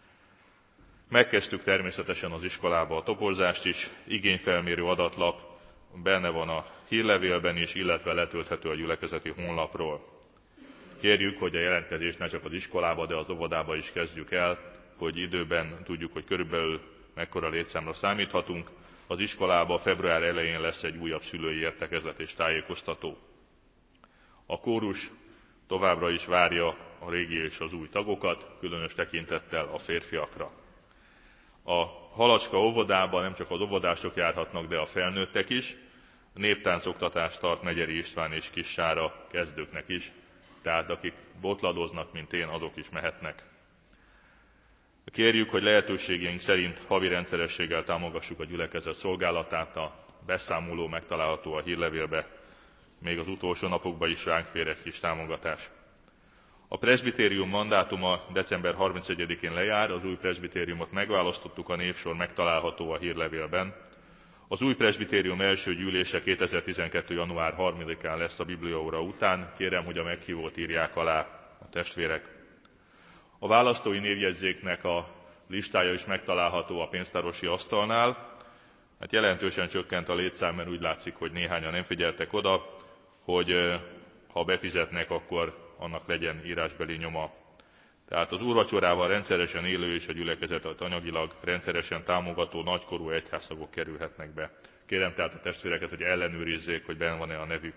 Megkezdtük természetesen az iskolába a toborzást is, igényfelmérő adatlap benne van a hírlevélben is, illetve letölthető a gyülekezeti honlapról. Kérjük, hogy a jelentkezést ne csak az iskolába, de az óvodába is kezdjük el, hogy időben tudjuk, hogy körülbelül mekkora létszámra számíthatunk. Az iskolába február elején lesz egy újabb szülői értekezlet és tájékoztató. A kórus továbbra is várja a régi és az új tagokat, különös tekintettel a férfiakra. A Halacska óvodában nem csak az óvodások járhatnak, de a felnőttek is. A néptáncoktatást tart Megyeri István és Kissára kezdőknek is, tehát akik botladoznak, mint én, azok is mehetnek. Kérjük, hogy lehetőségeink szerint havi rendszerességgel támogassuk a gyülekezet szolgálatát, a beszámoló megtalálható a hírlevélbe, még az utolsó napokban is ránk fér egy kis támogatás. A presbitérium mandátuma december 31-én lejár, az új presbitériumot megválasztottuk, a névsor megtalálható a hírlevélben. Az új presbitérium első gyűlése 2012. január 3-án lesz a bibliaóra után, kérem, hogy a meghívót írják alá a testvérek. A választói névjegyzéknek a listája is megtalálható a pénztárosi asztalnál. Hát jelentősen csökkent a létszám, mert úgy látszik, hogy néhányan nem figyeltek oda, hogy ha befizetnek, akkor annak legyen írásbeli nyoma. Tehát az úrvacsorával rendszeresen élő és a gyülekezetet anyagilag rendszeresen támogató nagykorú egyháztagok kerülhetnek be. Kérem tehát a testvéreket, hogy ellenőrizzék, hogy benn van-e a nevük.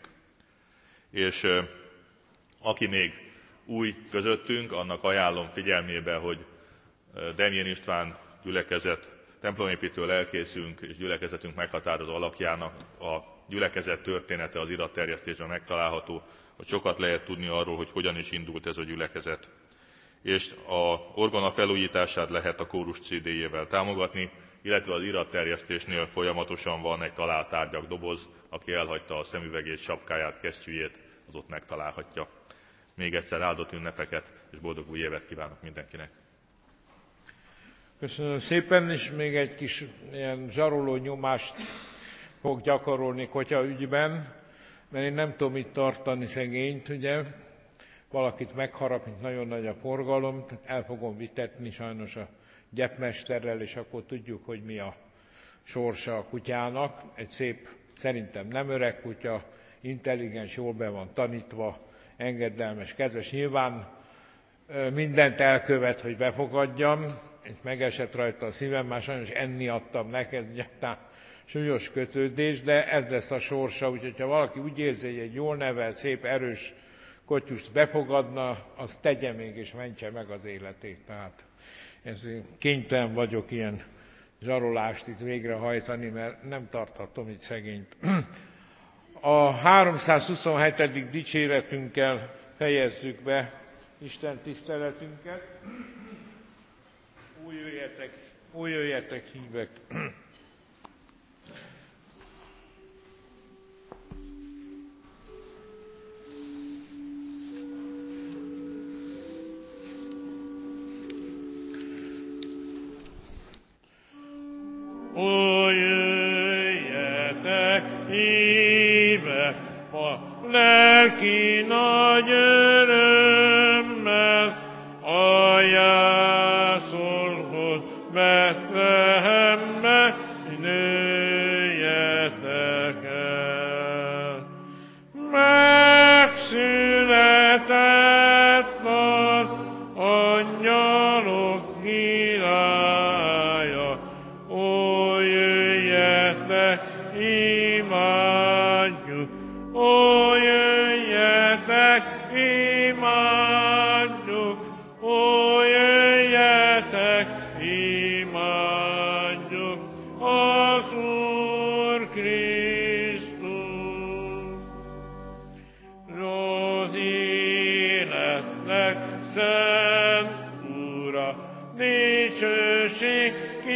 És aki még új közöttünk, annak ajánlom figyelmébe, hogy Demjén István gyülekezet templomépítő lelkészünk és gyülekezetünk meghatározó alakjának a gyülekezet története az iratterjesztésben megtalálható, hogy sokat lehet tudni arról, hogy hogyan is indult ez a gyülekezet. és a orgona felújítását lehet a kórus CD-jével támogatni, illetve az iratterjesztésnél folyamatosan van egy talált tárgyak doboz, aki elhagyta a szemüvegét, sapkáját, kesztyűjét, az ott megtalálhatja. Még egyszer áldott ünnepeket és boldog új évet kívánok mindenkinek! Köszönöm szépen, és még egy kis ilyen zsaroló nyomást fog gyakorolni Kotya ügyben, mert én nem tudom itt tartani szegényt, ugye, valakit megharap, mint nagyon nagy a forgalom, el fogom vitetni sajnos a gyepmesterrel, és akkor tudjuk, hogy mi a sorsa a kutyának. Egy szép, szerintem nem öreg kutya, intelligens, jól be van tanítva, engedelmes, kedves. Nyilván mindent elkövet, hogy befogadjam, és megesett rajta a szívem, már sajnos enni adtam neked, egyáltalán súlyos kötődés, de ez lesz a sorsa, úgyhogy ha valaki úgy érzi, hogy egy jól nevelt, szép, erős kotyust befogadna, az tegye még és mentse meg az életét. Tehát kénytelen vagyok ilyen zsarolást itt végrehajtani, mert nem tarthatom itt szegényt. A 327. dicséretünkkel fejezzük be Isten tiszteletünket. Új jöjjetek hívek! Ó, jöjjetek hívek, a lelki nagy örömmel, a jászolhoz Betlehembe nőjetek el. Megszületett az angyalok királya, ó, jöjjetek, imádjuk, ó, jöjjetek, imádjuk, ó, jöjjetek, imádjuk az Úr Krisztus. Az életnek szent Ura, dicsőség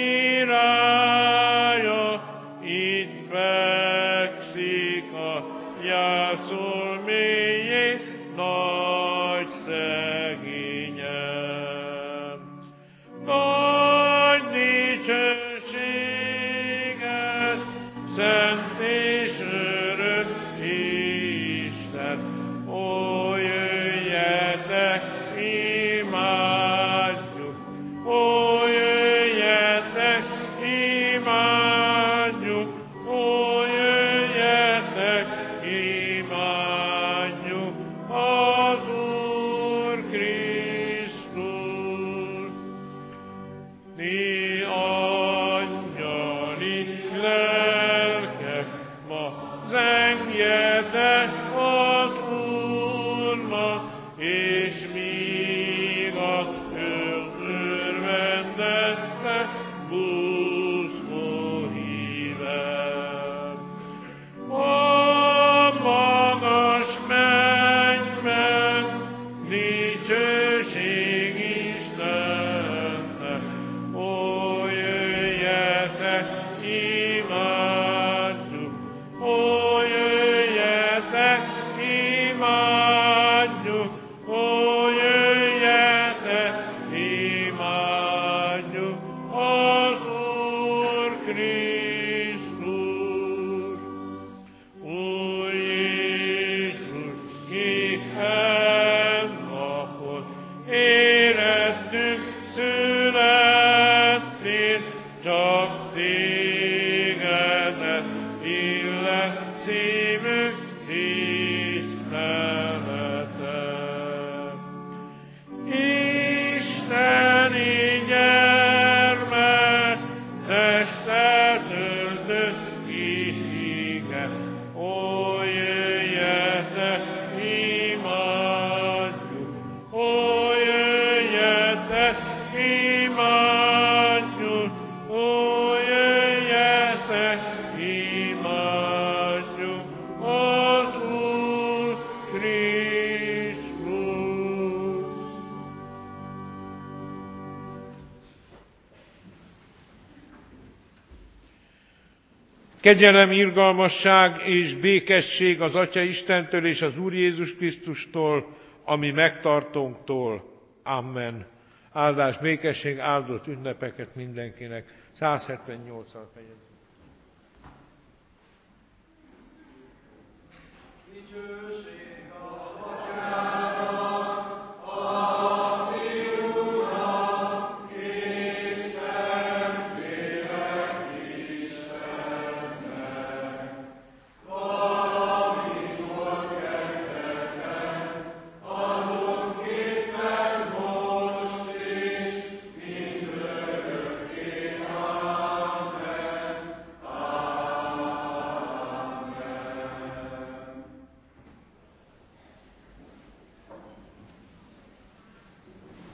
királya, itt fekszik a jászol mélyén nagy szegényen. Nagy dicsőséges, szent és örök Isten, ó, jöjjetek, imádjuk, ó, jöjjetek, imádjuk, ó, jöjjetek, imádjuk az Úr Krisztus. Ti angyali lelkek, ma zengjetek az Úrnak, és míg a örvendeztek búzgó hívem. A magas mennyben dicsőség Istennek, ó, jöjjetek, imádjuk, ó, jöjjetek, imádjuk, ó, jöjjetek, imádjuk az Úr Krisztus. Úr Jézus, ki napot érettünk születtél, csak tégedet illet szívünk tisztelete. Isteni gyermek, testtel öltött ige, ó, jöjjetek, imádjuk, ó, jöjjetek, imádjuk, ó, jöjjetek, imádjuk az Úr Krisztus. Kegyelem, irgalmasság és békesség az Atya Istentől és az Úr Jézus Krisztustól, a mi megtartónktól. Amen. Áldás, békesség, áldott ünnepeket mindenkinek. 178-al fejezzük.